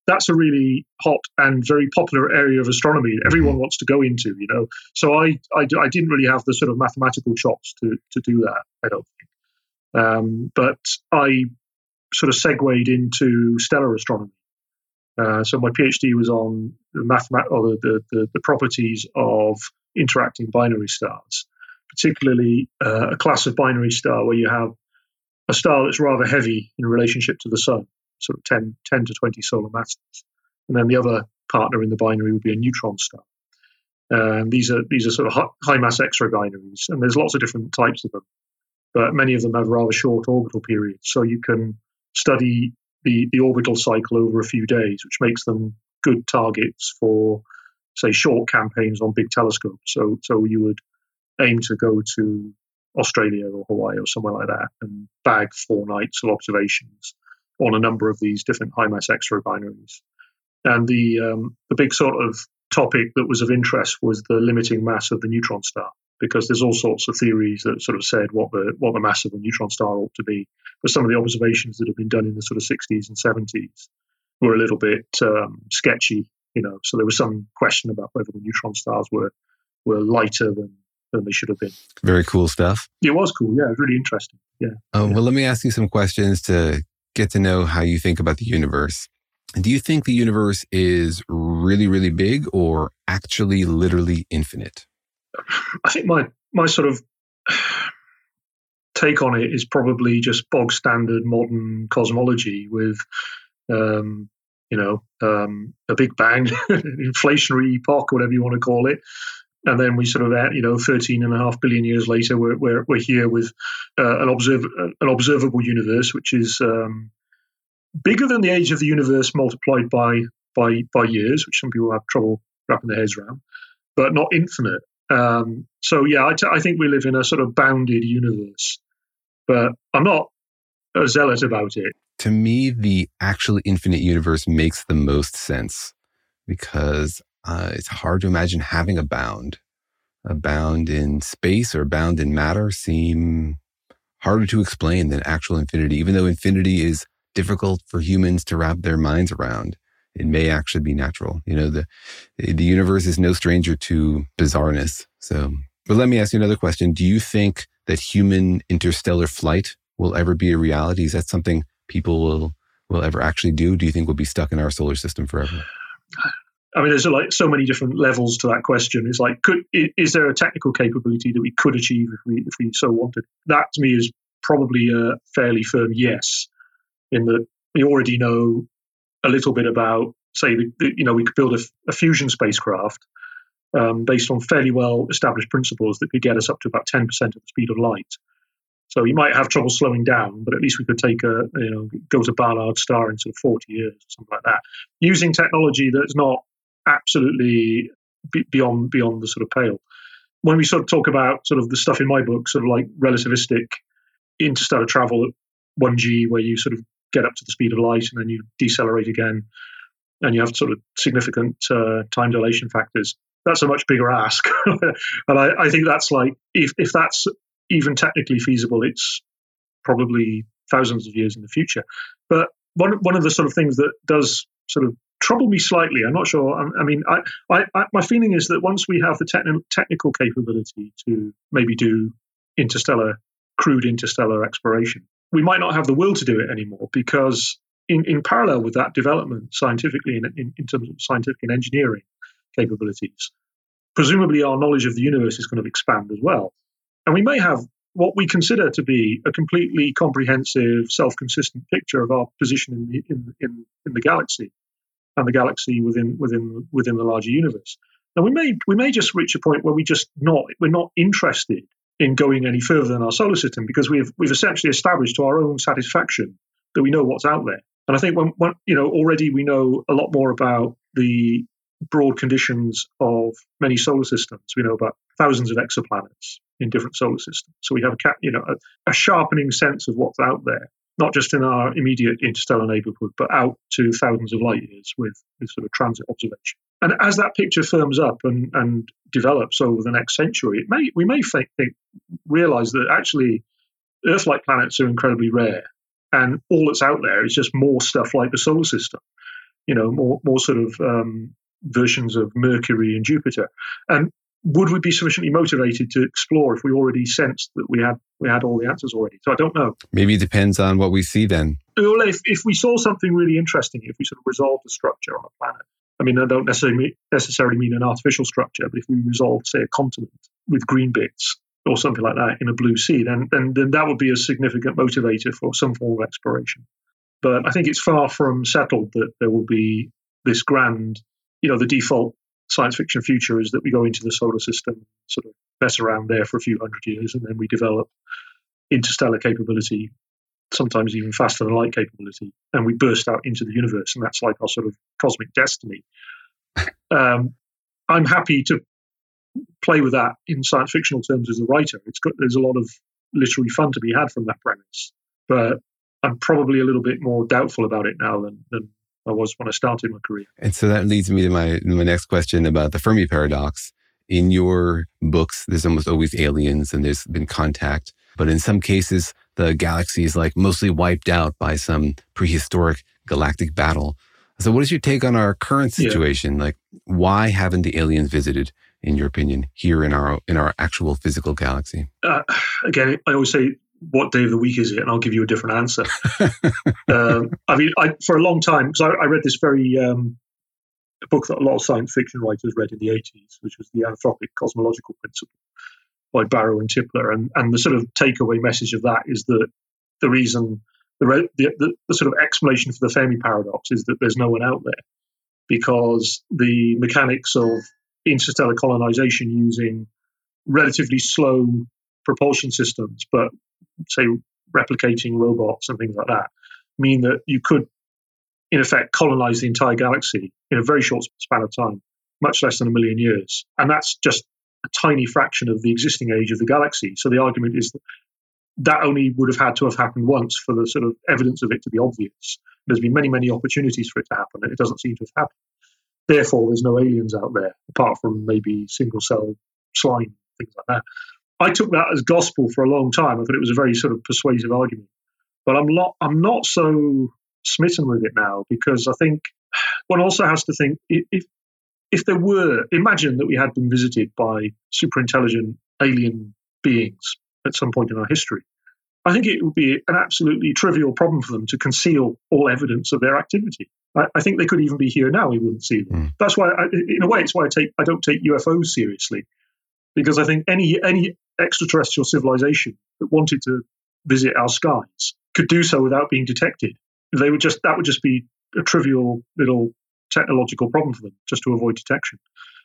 Speaker 3: that's a really hot and very popular area of astronomy. Everyone wants to go into, you know. So I, I, I didn't really have the sort of mathematical chops to to do that, I don't think. Um, but I sort of segued into stellar astronomy. Uh, so my PhD was on the mathemat- or the, the, the properties of interacting binary stars, particularly uh, a class of binary star where you have a star that's rather heavy in relationship to the sun, sort of ten, ten to twenty solar masses. And then the other partner in the binary would be a neutron star. Um, these are these are sort of high mass X-ray binaries, and there's lots of different types of them, but many of them have rather short orbital periods. So you can study the, the orbital cycle over a few days, which makes them good targets for, say, short campaigns on big telescopes. So so you would aim to go to Australia or Hawaii or somewhere like that and bag four nights of observations on a number of these different high mass X-ray binaries. And the um, the big sort of topic that was of interest was the limiting mass of the neutron star, because there's all sorts of theories that sort of said what the what the mass of a neutron star ought to be. But some of the observations that have been done in the sort of sixties and seventies were a little bit um, sketchy, you know. So there was some question about whether the neutron stars were were lighter than than they should have been.
Speaker 2: Very cool stuff.
Speaker 3: It was cool. Yeah, it was really interesting. Yeah.
Speaker 2: Um,
Speaker 3: yeah.
Speaker 2: Well, let me ask you some questions to get to know how you think about the universe. Do you think the universe is really, really big or actually literally infinite?
Speaker 3: I think my my sort of take on it is probably just bog standard modern cosmology with, um, you know, um, a Big Bang, inflationary epoch, whatever you want to call it. And then we sort of, you know, thirteen and a half billion years later, we're we're, we're here with uh, an observ an observable universe, which is um, bigger than the age of the universe multiplied by by by years, which some people have trouble wrapping their heads around, but not infinite. Um, so yeah, I, t- I think we live in a sort of bounded universe, but I'm not a zealot about it.
Speaker 2: To me, the actually infinite universe makes the most sense because uh, it's hard to imagine having a bound. A bound in space or a bound in matter seem harder to explain than actual infinity, even though infinity is difficult for humans to wrap their minds around. It may actually be natural. You know, the the universe is no stranger to bizarreness. So, but let me ask you another question. Do you think that human interstellar flight will ever be a reality? Is that something people will will ever actually do? Do you think we'll be stuck in our solar system forever?
Speaker 3: I mean, there's like so many different levels to that question. It's like, could is there a technical capability that we could achieve if we if we so wanted? That to me is probably a fairly firm yes, in that we already know a little bit about, say, the, the, you know, we could build a, a fusion spacecraft um, based on fairly well established principles that could get us up to about ten percent of the speed of light. So you might have trouble slowing down, but at least we could take a, you know, go to Barnard Star in sort of forty years or something like that, using technology that's not absolutely be, beyond beyond the sort of pale. When we sort of talk about sort of the stuff in my book, sort of like relativistic interstellar travel at one G, where you sort of get up to the speed of light and then you decelerate again, and you have sort of significant uh, time dilation factors. That's a much bigger ask. And I, I think that's like, if, if that's even technically feasible, it's probably thousands of years in the future. But one, one of the sort of things that does sort of trouble me slightly, I'm not sure, I, I mean, I, I, I, my feeling is that once we have the techni- technical capability to maybe do interstellar, crude interstellar exploration, we might not have the will to do it anymore, because in, in parallel with that development scientifically, in, in, in terms of scientific and engineering capabilities, presumably our knowledge of the universe is going to expand as well. And we may have what we consider to be a completely comprehensive, self-consistent picture of our position in the, in, in, in the galaxy and the galaxy within within within the larger universe. Now we may we may just reach a point where we just not we're not interested in going any further than our solar system, because we've we've essentially established to our own satisfaction that we know what's out there. And I think when, when you know already we know a lot more about the broad conditions of many solar systems. We know about thousands of exoplanets in different solar systems. So we have a you know a, a sharpening sense of what's out there, not just in our immediate interstellar neighborhood, but out to thousands of light years with, with sort of transit observation. And as that picture firms up and, and develops over the next century, it may we may think, think realize that actually Earth-like planets are incredibly rare, and all that's out there is just more stuff like the solar system. you know, more more sort of um, versions of Mercury and Jupiter. And would we be sufficiently motivated to explore if we already sensed that we had we had all the answers already? So I don't know.
Speaker 2: Maybe it depends on what we see then.
Speaker 3: Well, if, if we saw something really interesting, if we sort of resolved a structure on a planet, I mean, I don't necessarily mean, necessarily mean an artificial structure, but if we resolved, say, a continent with green bits or something like that in a blue sea, then, then then that would be a significant motivator for some form of exploration. But I think it's far from settled that there will be this grand, you know, the default science fiction future is that we go into the solar system, sort of mess around there for a few hundred years, and then we develop interstellar capability, sometimes even faster than light capability, and we burst out into the universe, and that's like our sort of cosmic destiny. Um, I'm happy to play with that in science fictional terms as a writer. It's got, there's a lot of literary fun to be had from that premise, but I'm probably a little bit more doubtful about it now than, than I was when I started my career.
Speaker 2: And so that leads me to my, my next question about the Fermi paradox. In your books, there's almost always aliens and there's been contact, but in some cases, the galaxy is like mostly wiped out by some prehistoric galactic battle. So what is your take on our current situation? Yeah. Like, why haven't the aliens visited, in your opinion, here in our in our actual physical galaxy?
Speaker 3: Uh, again, I always say, what day of the week is it? And I'll give you a different answer. um, I mean, I, for a long time, because I, I read this very um, book that a lot of science fiction writers read in the eighties, which was The Anthropic Cosmological Principle by Barrow and Tipler. And, and the sort of takeaway message of that is that the reason, the, the, the, the sort of explanation for the Fermi paradox is that there's no one out there, because the mechanics of interstellar colonization using relatively slow propulsion systems, but say replicating robots and things like that, mean that you could, in effect, colonize the entire galaxy in a very short span of time, much less than a million years. And that's just a tiny fraction of the existing age of the galaxy. So the argument is that that only would have had to have happened once for the sort of evidence of it to be obvious. There's been many, many opportunities for it to happen, and it doesn't seem to have happened. Therefore, there's no aliens out there, apart from maybe single-cell slime, things like that. I took that as gospel for a long time. I thought it was a very sort of persuasive argument. But I'm not, I'm not so smitten with it now, because I think one also has to think, if if there were, imagine that we had been visited by super intelligent alien beings at some point in our history. I think it would be an absolutely trivial problem for them to conceal all evidence of their activity. I, I think they could even be here now. We wouldn't see them. Mm. That's why, I, in a way, it's why I take I don't take U F Os seriously, because I think any any extraterrestrial civilization that wanted to visit our skies could do so without being detected. They would just that would just be a trivial little technological problem for them, just to avoid detection.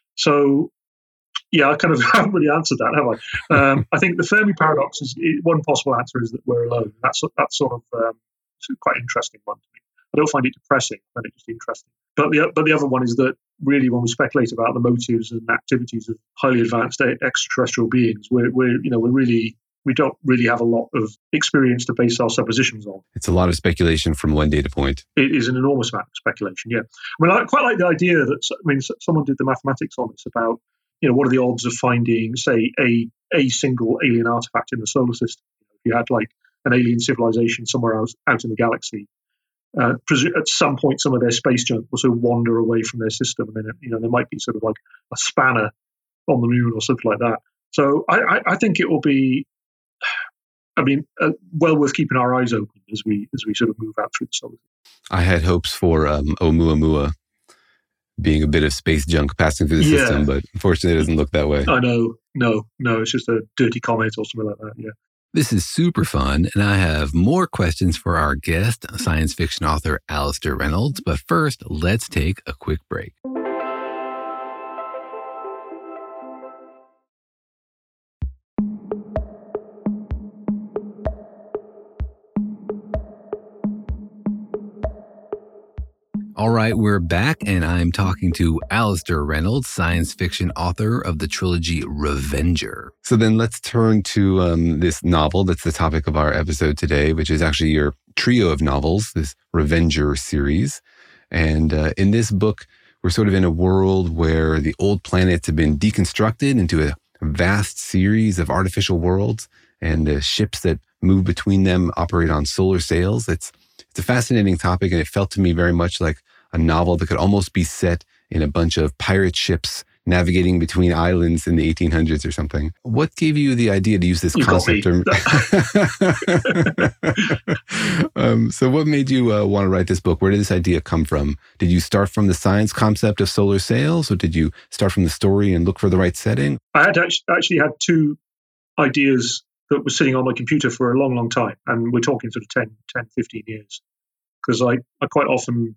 Speaker 3: So, yeah, I kind of haven't really answered that, have I? Um, I think the Fermi paradox is one possible answer is that we're alone. That's that's sort of um, it's a quite interesting one to me. I don't find it depressing, I find it just interesting. But the but the other one is that really, when we speculate about the motives and activities of highly advanced extraterrestrial beings, we're we're you know we're really we don't really have a lot of experience to base our suppositions on.
Speaker 2: It's a lot of speculation from one data point.
Speaker 3: It is an enormous amount of speculation. Yeah, I mean, I quite like the idea that I mean, someone did the mathematics on this about, you know, what are the odds of finding, say, a a single alien artifact in the solar system? If you had like an alien civilization somewhere else out in the galaxy, uh, at some point, some of their space junk will sort of wander away from their system, and then, you know, there might be sort of like a spanner on the moon or something like that. So I, I, I think it will be, I mean, uh, well worth keeping our eyes open as we as we sort of move out through the solar system.
Speaker 2: I had hopes for um, Oumuamua being a bit of space junk passing through the yeah. system, but unfortunately it doesn't look that way.
Speaker 3: I know, no, no, it's just a dirty comet or something like that, yeah.
Speaker 2: This is super fun, and I have more questions for our guest, science fiction author Alastair Reynolds, but first, let's take a quick break. All right, we're back, and I'm talking to Alastair Reynolds, science fiction author of the trilogy Revenger. So then let's turn to um, this novel that's the topic of our episode today, which is actually your trio of novels, this Revenger series. And uh, in this book, we're sort of in a world where the old planets have been deconstructed into a vast series of artificial worlds, and the ships that move between them operate on solar sails. It's, it's a fascinating topic, and it felt to me very much like a novel that could almost be set in a bunch of pirate ships navigating between islands in the eighteen hundreds or something. What gave you the idea to use this
Speaker 3: you
Speaker 2: concept? Or... um, so what made you uh, want to write this book? Where did this idea come from? Did you start from the science concept of solar sails, or did you start from the story and look for the right setting?
Speaker 3: I had actually had two ideas that were sitting on my computer for a long, long time. And we're talking sort of ten, ten, fifteen years. Because I, I quite often,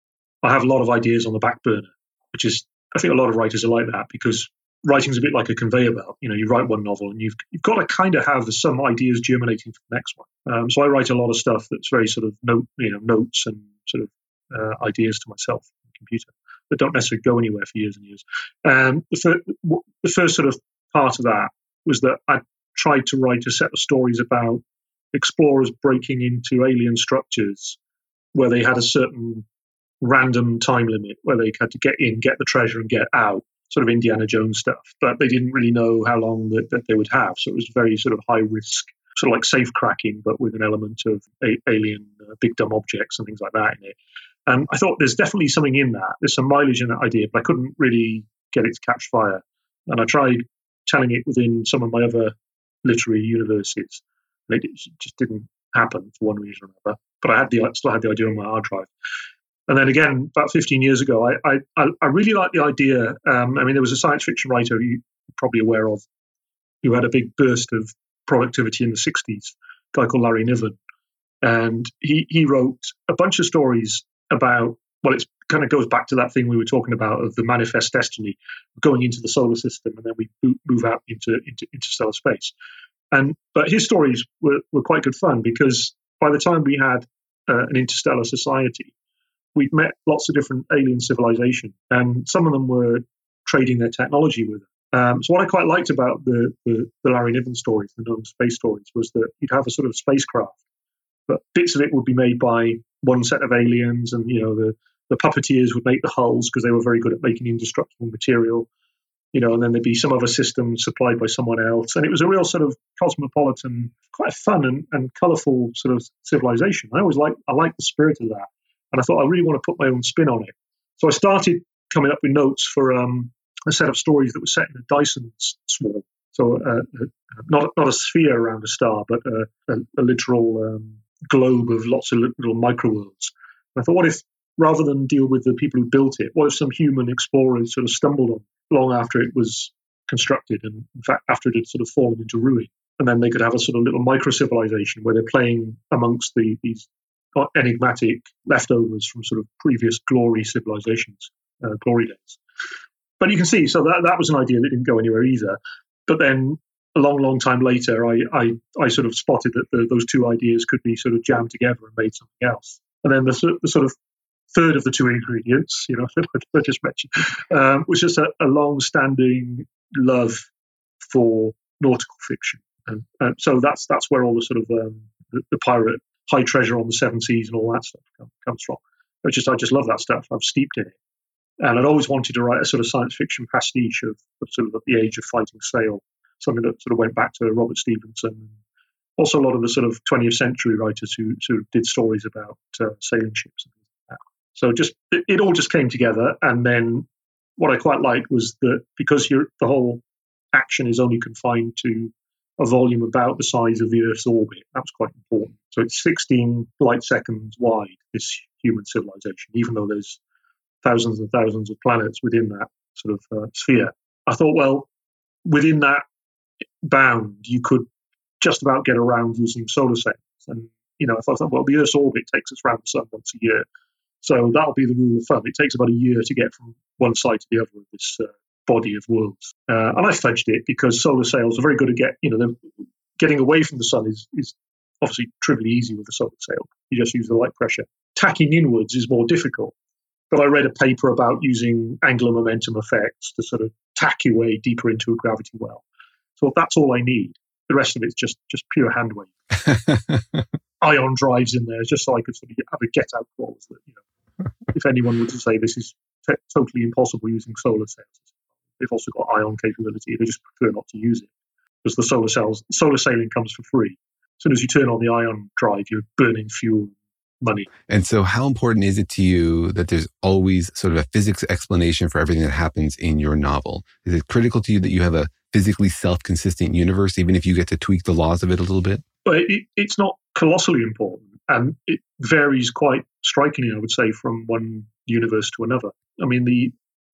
Speaker 3: I have a lot of ideas on the back burner, which is, I think a lot of writers are like that, because writing's a bit like a conveyor belt. You know, you write one novel and you've you've got to kind of have some ideas germinating for the next one. Um, so I write a lot of stuff that's very sort of note, you know, notes and sort of uh, ideas to myself on the computer that don't necessarily go anywhere for years and years. And the, fir- the first sort of part of that was that I tried to write a set of stories about explorers breaking into alien structures where they had a certain random time limit, where they had to get in, get the treasure, and get out, sort of Indiana Jones stuff. But they didn't really know how long that, that they would have. So it was very sort of high risk, sort of like safe cracking, but with an element of a- alien uh, big dumb objects and things like that in it. And I thought there's definitely something in that. There's some mileage in that idea, but I couldn't really get it to catch fire. And I tried telling it within some of my other literary universes, and it just didn't happen for one reason or another. But I had the I still had the idea on my hard drive. And then again, about fifteen years ago, I I, I really liked the idea. Um, I mean, there was a science fiction writer you're probably aware of who had a big burst of productivity in the sixties, a guy called Larry Niven. And he, he wrote a bunch of stories about, well, it kind of goes back to that thing we were talking about of the manifest destiny, going into the solar system, and then we move out into, into interstellar space. And but his stories were, were quite good fun, because by the time we had uh, an interstellar society, we'd met lots of different alien civilizations, and some of them were trading their technology with it. Um, so what I quite liked about the, the, the Larry Niven stories, the known space stories, was that you'd have a sort of spacecraft, but bits of it would be made by one set of aliens, and you know the, the puppeteers would make the hulls because they were very good at making indestructible material. You know, and then there'd be some other system supplied by someone else. And it was a real sort of cosmopolitan, quite fun and, and colourful sort of civilization. I always liked, I liked the spirit of that. And I thought, I really want to put my own spin on it. So I started coming up with notes for um, a set of stories that were set in a Dyson swarm. So uh, not, not a sphere around a star, but a, a, a literal um, globe of lots of little micro-worlds. And I thought, what if, rather than deal with the people who built it, what if some human explorers sort of stumbled on long after it was constructed, and in fact after it had sort of fallen into ruin, and then they could have a sort of little micro civilization where they're playing amongst the, these enigmatic leftovers from sort of previous glory civilizations, uh, glory days. But you can see, so that that was an idea that didn't go anywhere either. But then a long, long time later, I I, I sort of spotted that the, those two ideas could be sort of jammed together and made something else. And then the, the sort of third of the two ingredients, you know, I just mentioned, um, was just a, a long-standing love for nautical fiction, and, and so that's that's where all the sort of um, the, the pirate high treasure on the seven seas and all that stuff come, comes from. I just I just love that stuff. I'm steeped in it, and I'd always wanted to write a sort of science fiction pastiche of, of sort of the age of fighting sail, something that sort of went back to Robert Stevenson. Also, a lot of the sort of twentieth century writers who sort of did stories about uh, sailing ships and things like that. So just it, it all just came together, and then what I quite liked was that because you're, the whole action is only confined to a volume about the size of the Earth's orbit. That was quite important. So it's sixteen light seconds wide, this human civilization, even though there's thousands and thousands of planets within that sort of uh, sphere. I thought, well, within that bound, you could just about get around using solar sails. And, you know, if I thought, well, the Earth's orbit takes us around the sun once a year. So that'll be the rule of thumb. It takes about a year to get from one side to the other of this uh, body of worlds. Uh, and I fudged it because solar sails are very good at get, you know, getting away from the sun is, is obviously trivially easy with a solar sail. You just use the light pressure. Tacking inwards is more difficult. But I read a paper about using angular momentum effects to sort of tack your way deeper into a gravity well. So if that's all I need, the rest of it's just just pure hand wave. Ion drives in there just so I could sort of have a get out clause that, you know, if anyone were to say this is t- totally impossible using solar cells, they've also got ion capability. They just prefer not to use it because the solar cells, solar sailing comes for free. As soon as you turn on the ion drive, you're burning fuel, money.
Speaker 2: And so how important is it to you that there's always sort of a physics explanation for everything that happens in your novel? Is it critical to you that you have a physically self-consistent universe, even if you get to tweak the laws of it a little bit?
Speaker 3: But it, it's not colossally important. And it varies quite strikingly, I would say, from one universe to another. I mean, the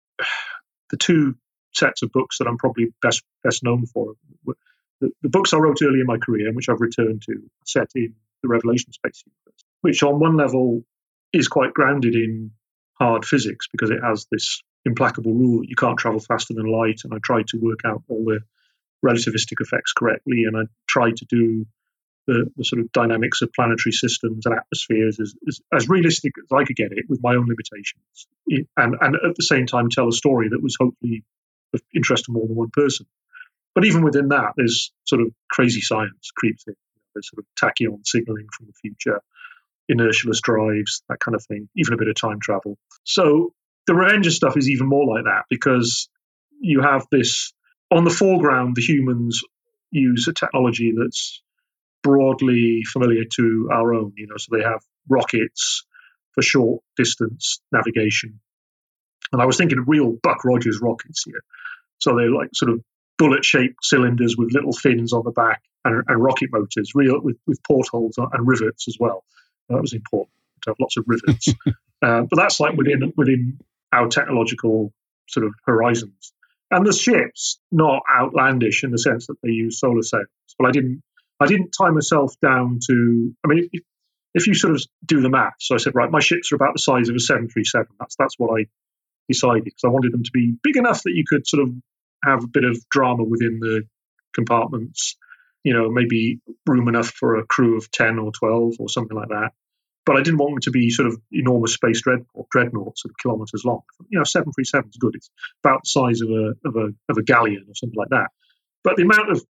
Speaker 3: the two sets of books that I'm probably best best known for, the, the books I wrote early in my career, and which I've returned to, set in the Revelation Space universe, which on one level is quite grounded in hard physics because it has this implacable rule that you can't travel faster than light. And I tried to work out all the relativistic effects correctly, and I tried to do The, the sort of dynamics of planetary systems and atmospheres as, as, as realistic as I could get it with my own limitations. And, and at the same time, tell a story that was hopefully of interest to more than one person. But even within that, there's sort of crazy science creeps in. There's sort of tachyon signaling from the future, inertialess drives, that kind of thing, even a bit of time travel. So the Revenger stuff is even more like that because you have this, on the foreground, the humans use a technology that's broadly familiar to our own, you know, so they have rockets for short distance navigation. And I was thinking of real Buck Rogers rockets here. So they're like sort of bullet shaped cylinders with little fins on the back and, and rocket motors, real with, with portholes and rivets as well. That was important to have lots of rivets. uh, but that's like within within our technological sort of horizons. And the ship's not outlandish in the sense that they use solar sails. But I didn't I didn't tie myself down to, I mean, if, if you sort of do the math, so I said, right, my ships are about the size of a seven thirty-seven. That's that's what I decided, because I wanted them to be big enough that you could sort of have a bit of drama within the compartments, you know, maybe room enough for a crew of ten or twelve or something like that. But I didn't want them to be sort of enormous space dreadnought, dreadnoughts, sort of kilometers long. You know, seven thirty-seven is good. It's about the size of a, of a, of a galleon or something like that. But the amount of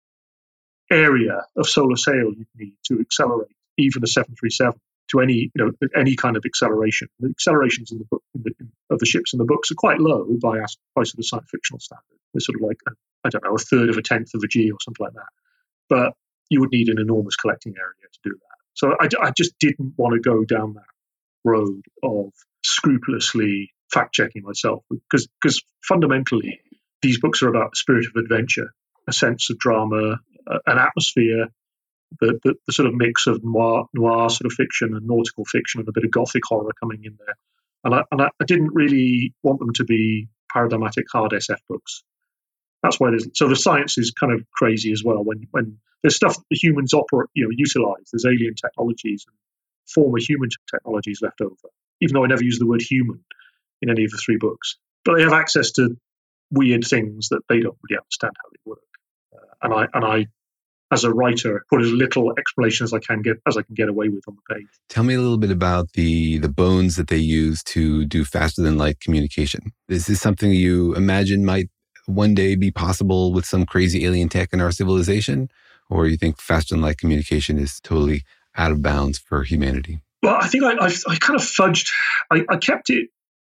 Speaker 3: area of solar sail you need to accelerate even a seven thirty-seven to any, you know, any kind of acceleration. The accelerations in the book in the, in, of the ships in the books are quite low by by sort of science fictional standard. They're sort of like a, I don't know, a third of a tenth of a G or something like that. But you would need an enormous collecting area to do that. So I, I just didn't want to go down that road of scrupulously fact checking myself, because because fundamentally these books are about the spirit of adventure, a sense of drama, an atmosphere, the, the, the sort of mix of noir, noir sort of fiction and nautical fiction and a bit of gothic horror coming in there. And I, and I, I didn't really want them to be paradigmatic hard S F books. That's why there's, so the science is kind of crazy as well. When when there's stuff that the humans operate, you know, utilize, there's alien technologies and former human technologies left over, even though I never use the word human in any of the three books. But they have access to weird things that they don't really understand how they work. Uh, and I and I, as a writer, put as little explanation as I can get as I can get away with on the page.
Speaker 2: Tell me a little bit about the the bones that they use to do faster than light communication. Is this something you imagine might one day be possible with some crazy alien tech in our civilization, or you think faster than light communication is totally out of bounds for humanity?
Speaker 3: Well, I think I I, I kind of fudged. I, I kept it.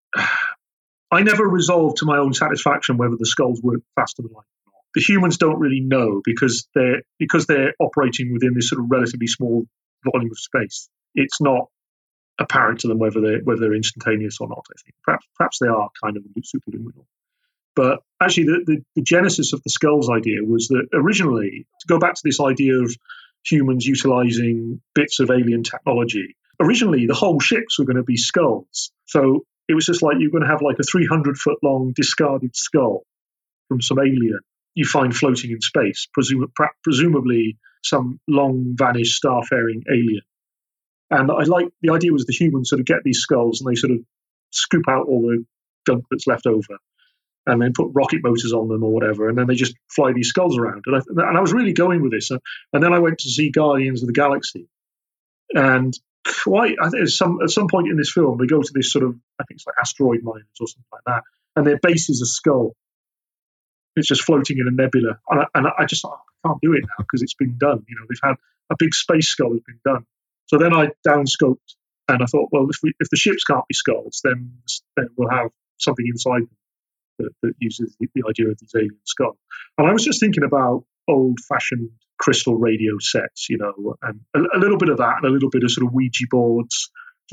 Speaker 3: I never resolved to my own satisfaction whether the skulls work faster than light. The humans don't really know because they're because they're operating within this sort of relatively small volume of space. It's not apparent to them whether they're whether they're instantaneous or not. I think perhaps perhaps they are kind of superluminal. But actually, the, the, the genesis of the skulls idea was that originally, to go back to this idea of humans utilizing bits of alien technology, originally the whole ships were going to be skulls. So it was just like you're going to have like a three hundred foot long discarded skull from some alien you find floating in space, presum- presumably some long vanished starfaring alien. And I like the idea was the humans sort of get these skulls and they sort of scoop out all the gunk that's left over and then put rocket motors on them or whatever, and then they just fly these skulls around. And I, and I was really going with this. And then I went to see Guardians of the Galaxy, and quite I think some at some point in this film they go to this sort of, I think it's like asteroid miners or something like that, and their base is a skull. It's just floating in a nebula. And I, and I just thought, oh, I can't do it now because it's been done. You know, they've had a big space skull has been done. So then I downscoped and I thought, well, if we if the ships can't be skulls, then, then we'll have something inside them that, that uses the, the idea of these alien skulls. And I was just thinking about old-fashioned crystal radio sets, you know, and a, a little bit of that and a little bit of sort of Ouija boards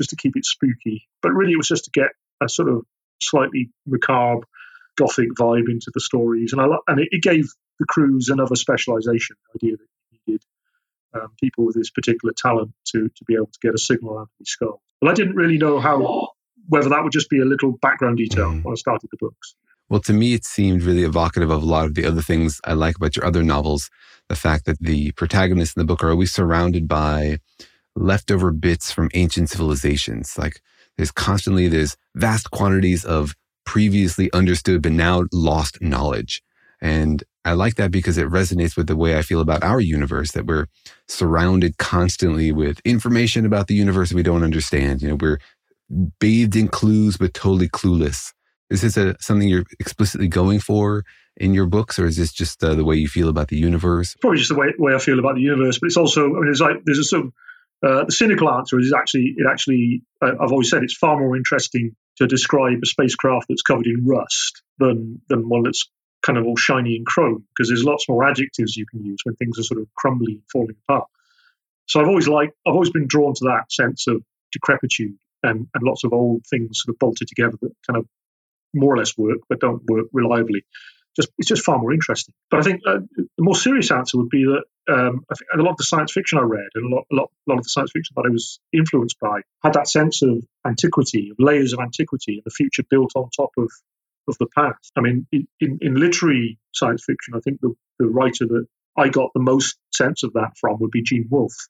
Speaker 3: just to keep it spooky. But really, it was just to get a sort of slightly macabre, gothic vibe into the stories, and I and it, it gave the crews another specialization idea that you needed um, people with this particular talent to to be able to get a signal out of these skulls. But I didn't really know how whether that would just be a little background detail mm. when I started the books.
Speaker 2: Well, to me, it seemed really evocative of a lot of the other things I like about your other novels. The fact that the protagonists in the book are always surrounded by leftover bits from ancient civilizations. Like there's constantly, there's vast quantities of previously understood but now lost knowledge. And I like that because it resonates with the way I feel about our universe, that we're surrounded constantly with information about the universe that we don't understand. You know, we're bathed in clues but totally clueless. Is this a, something you're explicitly going for in your books, or is this just uh, the way you feel about the universe?
Speaker 3: Probably just the way, way I feel about the universe, but it's also, I mean, there's like there's a sort of uh, the cynical answer is actually it actually uh, I've always said it's far more interesting to describe a spacecraft that's covered in rust than than one that's kind of all shiny and chrome, because there's lots more adjectives you can use when things are sort of crumbly and falling apart. So I've always liked, I've always been drawn to that sense of decrepitude and, and lots of old things sort of bolted together that kind of more or less work, but don't work reliably. Just it's just far more interesting. But I think uh, the more serious answer would be that um, I think a lot of the science fiction I read and a lot, a lot, a lot of the science fiction that I was influenced by had that sense of antiquity, of layers of antiquity, and the future built on top of, of the past. I mean, in, in, in literary science fiction, I think the, the writer that I got the most sense of that from would be Gene Wolfe,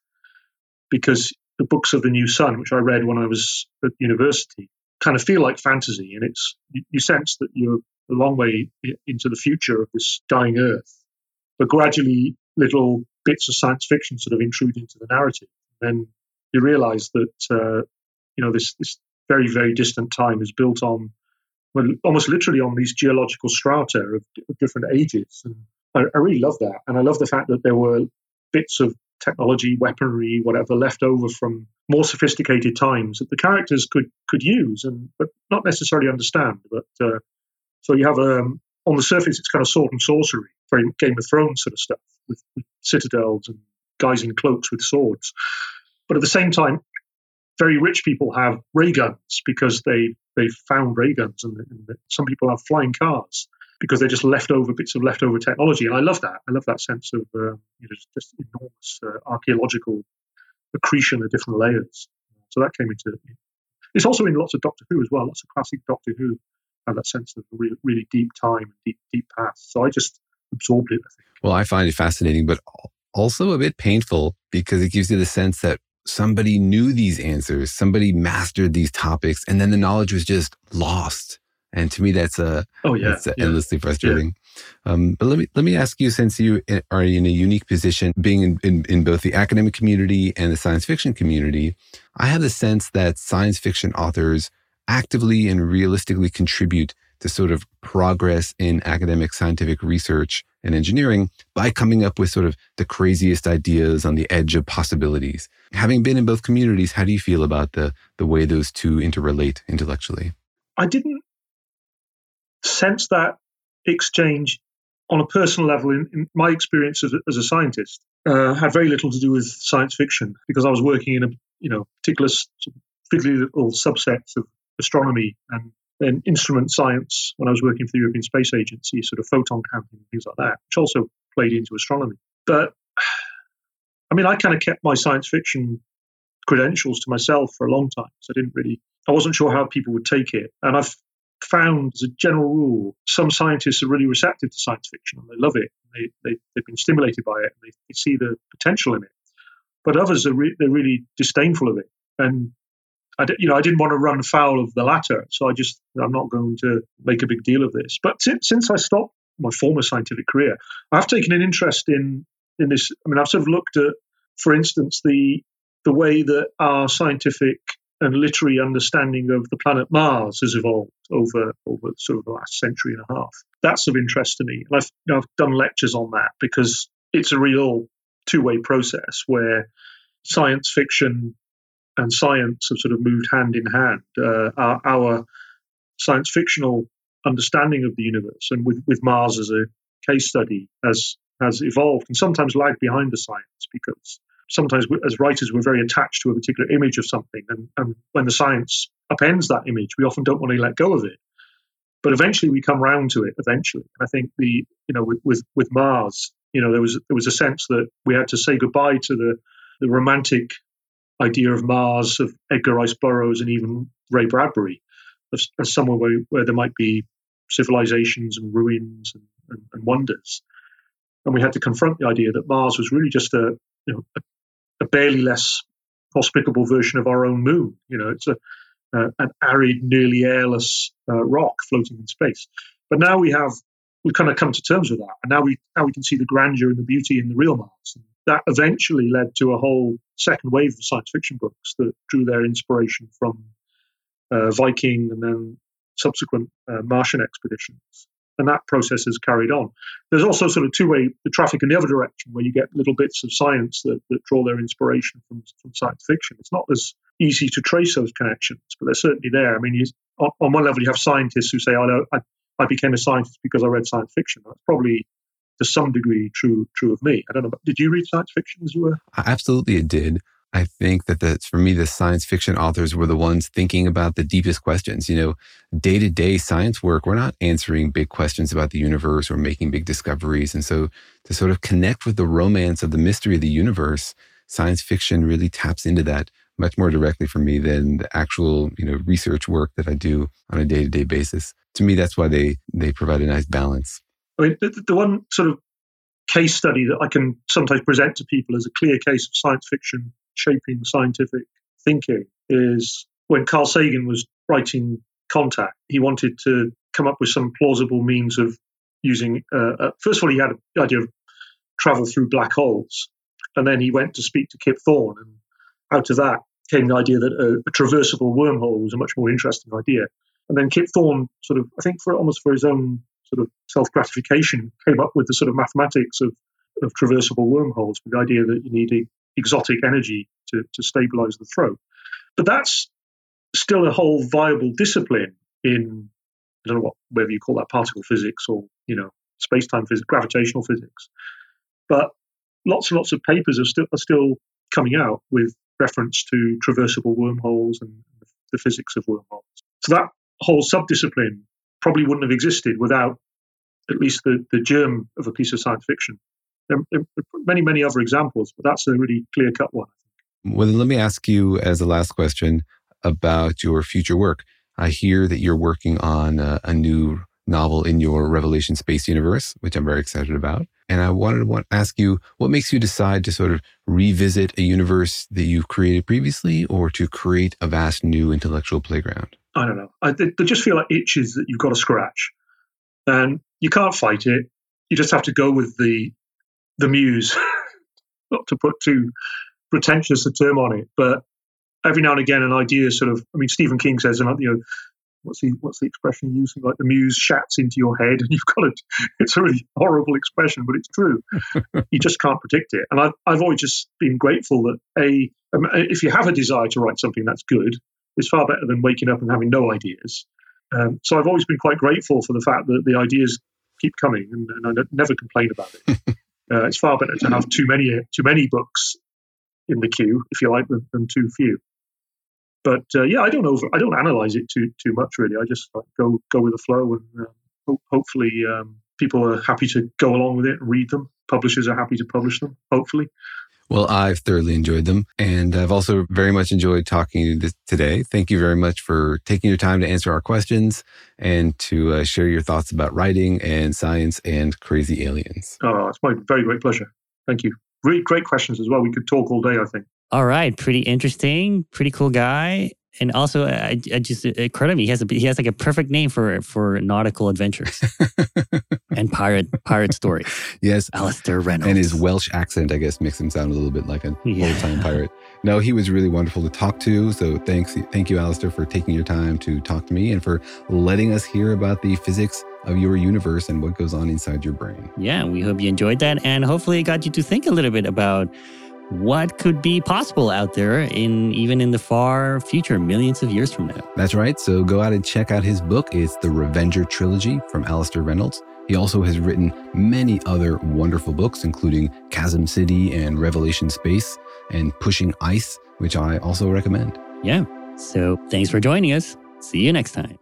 Speaker 3: because the books of the New Sun, which I read when I was at university, kind of feel like fantasy, and it's you, you sense that you're a long way into the future of this dying Earth, but gradually little bits of science fiction sort of intrude into the narrative. And then you realize that uh, you know this this very very distant time is built on, well, almost literally on these geological strata of, of different ages, and I, I really love that. And I love the fact that there were bits of technology, weaponry, whatever, left over from more sophisticated times that the characters could could use and but not necessarily understand. But uh, so you have um, on the surface, it's kind of sword and sorcery, very Game of Thrones sort of stuff with, with citadels and guys in cloaks with swords. But at the same time, very rich people have ray guns because they they found ray guns, and, and some people have flying cars because they're just leftover bits of leftover technology. And I love that. I love that sense of uh, you know, just enormous uh, archaeological accretion of different layers. So that came into it. It's also in lots of Doctor Who as well. Lots of classic Doctor Who have that sense of really, really deep time and deep, deep past. So I just absorbed it, I think.
Speaker 2: Well, I find it fascinating, but also a bit painful because it gives you the sense that somebody knew these answers, somebody mastered these topics, and then the knowledge was just lost. And to me, that's a
Speaker 3: oh yeah,
Speaker 2: that's a
Speaker 3: yeah.
Speaker 2: endlessly frustrating. Yeah. Um, but let me let me ask you, since you are in a unique position, being in, in, in both the academic community and the science fiction community, I have the sense that science fiction authors actively and realistically contribute to sort of progress in academic scientific research and engineering by coming up with sort of the craziest ideas on the edge of possibilities. Having been in both communities, how do you feel about the the way those two interrelate intellectually?
Speaker 3: I didn't sense that exchange on a personal level. In, in my experience as a, as a scientist, uh, had very little to do with science fiction because I was working in a you know particular fiddly little subsets of astronomy and then instrument science when I was working for the European Space Agency, sort of photon counting and things like that, which also played into astronomy. But I mean, I kind of kept my science fiction credentials to myself for a long time, so I didn't really, I wasn't sure how people would take it. And I've found, as a general rule, some scientists are really receptive to science fiction and they love it. They, they, they've been stimulated by it and they, they see the potential in it. But others are re- they're really disdainful of it. And I, you know, I didn't want to run foul of the latter, so I just, I'm not going to make a big deal of this. But since, since I stopped my former scientific career, I've taken an interest in in this. I mean, I've sort of looked at, for instance, the the way that our scientific and literary understanding of the planet Mars has evolved over over sort of the last century and a half. That's of interest to me, and I've, you know, I've done lectures on that because it's a real two-way process where science fiction and science have sort of moved hand in hand. Uh, our, our science fictional understanding of the universe, and with, with Mars as a case study, has has evolved and sometimes lagged behind the science because sometimes we, as writers, we're very attached to a particular image of something. And, and when the science upends that image, we often don't want to let go of it. But eventually we come round to it eventually. And I think the, you know, with, with, with Mars, you know, there was, there was a sense that we had to say goodbye to the, the romantic idea of Mars, of Edgar Rice Burroughs and even Ray Bradbury, as, as somewhere where, where there might be civilizations and ruins and, and, and wonders. And we had to confront the idea that Mars was really just a, you know, a, a barely less hospitable version of our own moon. You know, it's a uh, an arid, nearly airless uh, rock floating in space. But now we have we've kind of come to terms with that, and now we now we can see the grandeur and the beauty in the real Mars. And that eventually led to a whole second wave of science fiction books that drew their inspiration from uh, Viking and then subsequent uh, Martian expeditions. And that process has carried on. There's also sort of two-way the traffic in the other direction, where you get little bits of science that, that draw their inspiration from, from science fiction. It's not as easy to trace those connections, but they're certainly there. I mean, you, on, on one level, you have scientists who say, "Oh, no, I, I became a scientist because I read science fiction." That's probably to some degree true true of me. I don't know. Did you read science fiction as you were?
Speaker 2: Absolutely, it did. I think that the, for me, the science fiction authors were the ones thinking about the deepest questions. You know, day-to-day science work, we're not answering big questions about the universe or making big discoveries. And so to sort of connect with the romance of the mystery of the universe, science fiction really taps into that much more directly for me than the actual, you know, research work that I do on a day-to-day basis. To me, that's why they they provide a nice balance.
Speaker 3: I mean, the, the one sort of case study that I can sometimes present to people as a clear case of science fiction shaping scientific thinking is when Carl Sagan was writing Contact. He wanted to come up with some plausible means of using, uh, uh, first of all, he had the idea of travel through black holes. And then he went to speak to Kip Thorne. And out of that came the idea that a, a traversable wormhole was a much more interesting idea. And then Kip Thorne sort of, I think for almost for his own sort of self-gratification, came up with the sort of mathematics of, of traversable wormholes, with the idea that you need a exotic energy to, to stabilize the throw. But that's still a whole viable discipline in, I don't know what, whether you call that particle physics or, you know, space-time physics, gravitational physics. But lots and lots of papers are still, are still coming out with reference to traversable wormholes and the physics of wormholes. So that whole subdiscipline probably wouldn't have existed without at least the, the germ of a piece of science fiction. There are many, many other examples, but that's a really clear-cut one.
Speaker 2: Well, then let me ask you as a last question about your future work. I hear that you're working on a, a new novel in your Revelation Space universe, which I'm very excited about. And I wanted to want, ask you, what makes you decide to sort of revisit a universe that you've created previously, or to create a vast new intellectual playground?
Speaker 3: I don't know. I, they, they just feel like itches that you've got to scratch. And you can't fight it. You just have to go with the the muse, not to put too pretentious a term on it, but every now and again an idea sort of, I mean, Stephen King says, you know, what's the what's the expression using? Like the muse shats into your head, and you've got it. It's a really horrible expression, but it's true. You just can't predict it. And I've I've always just been grateful that a um, if you have a desire to write something that's good, it's far better than waking up and having no ideas. Um, so I've always been quite grateful for the fact that the ideas keep coming, and, and I never complain about it. Uh, it's far better to have too many too many books in the queue, if you like, than, than too few. But uh, yeah, I don't over, I don't analyze it too too much really. I just like, go go with the flow, and uh, ho- hopefully um, people are happy to go along with it and read them. Publishers are happy to publish them. Hopefully.
Speaker 2: Well, I've thoroughly enjoyed them, and I've also very much enjoyed talking to you this, today. Thank you very much for taking your time to answer our questions and to uh, share your thoughts about writing and science and crazy aliens.
Speaker 3: Oh, it's my very great pleasure. Thank you. Really great questions as well. We could talk all day, I think.
Speaker 1: All right, pretty interesting, pretty cool guy, and also I, I just it occurred to me he has a he has like a perfect name for for nautical adventures and pirate pirate stories.
Speaker 2: Yes,
Speaker 1: Alastair Reynolds,
Speaker 2: and his Welsh accent, I guess, makes him sound a little bit like an yeah. old-time pirate. No, he was really wonderful to talk to. So thanks, thank you, Alastair, for taking your time to talk to me and for letting us hear about the physics of your universe and what goes on inside your brain.
Speaker 1: Yeah, we hope you enjoyed that, and hopefully it got you to think a little bit about what could be possible out there in even in the far future, millions of years from now.
Speaker 2: That's right. So go out and check out his book. It's The Revenger Trilogy from Alastair Reynolds. He also has written many other wonderful books, including Chasm City and Revelation Space. and pushing ice, which I also recommend.
Speaker 1: Yeah. So thanks for joining us. See you next time.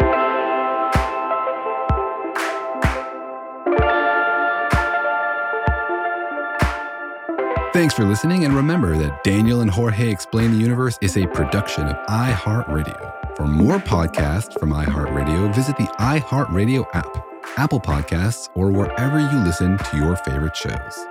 Speaker 2: Thanks for listening, and remember that Daniel and Jorge Explain the Universe is a production of iHeartRadio. For more podcasts from iHeartRadio, visit the iHeartRadio app, Apple Podcasts, or wherever you listen to your favorite shows.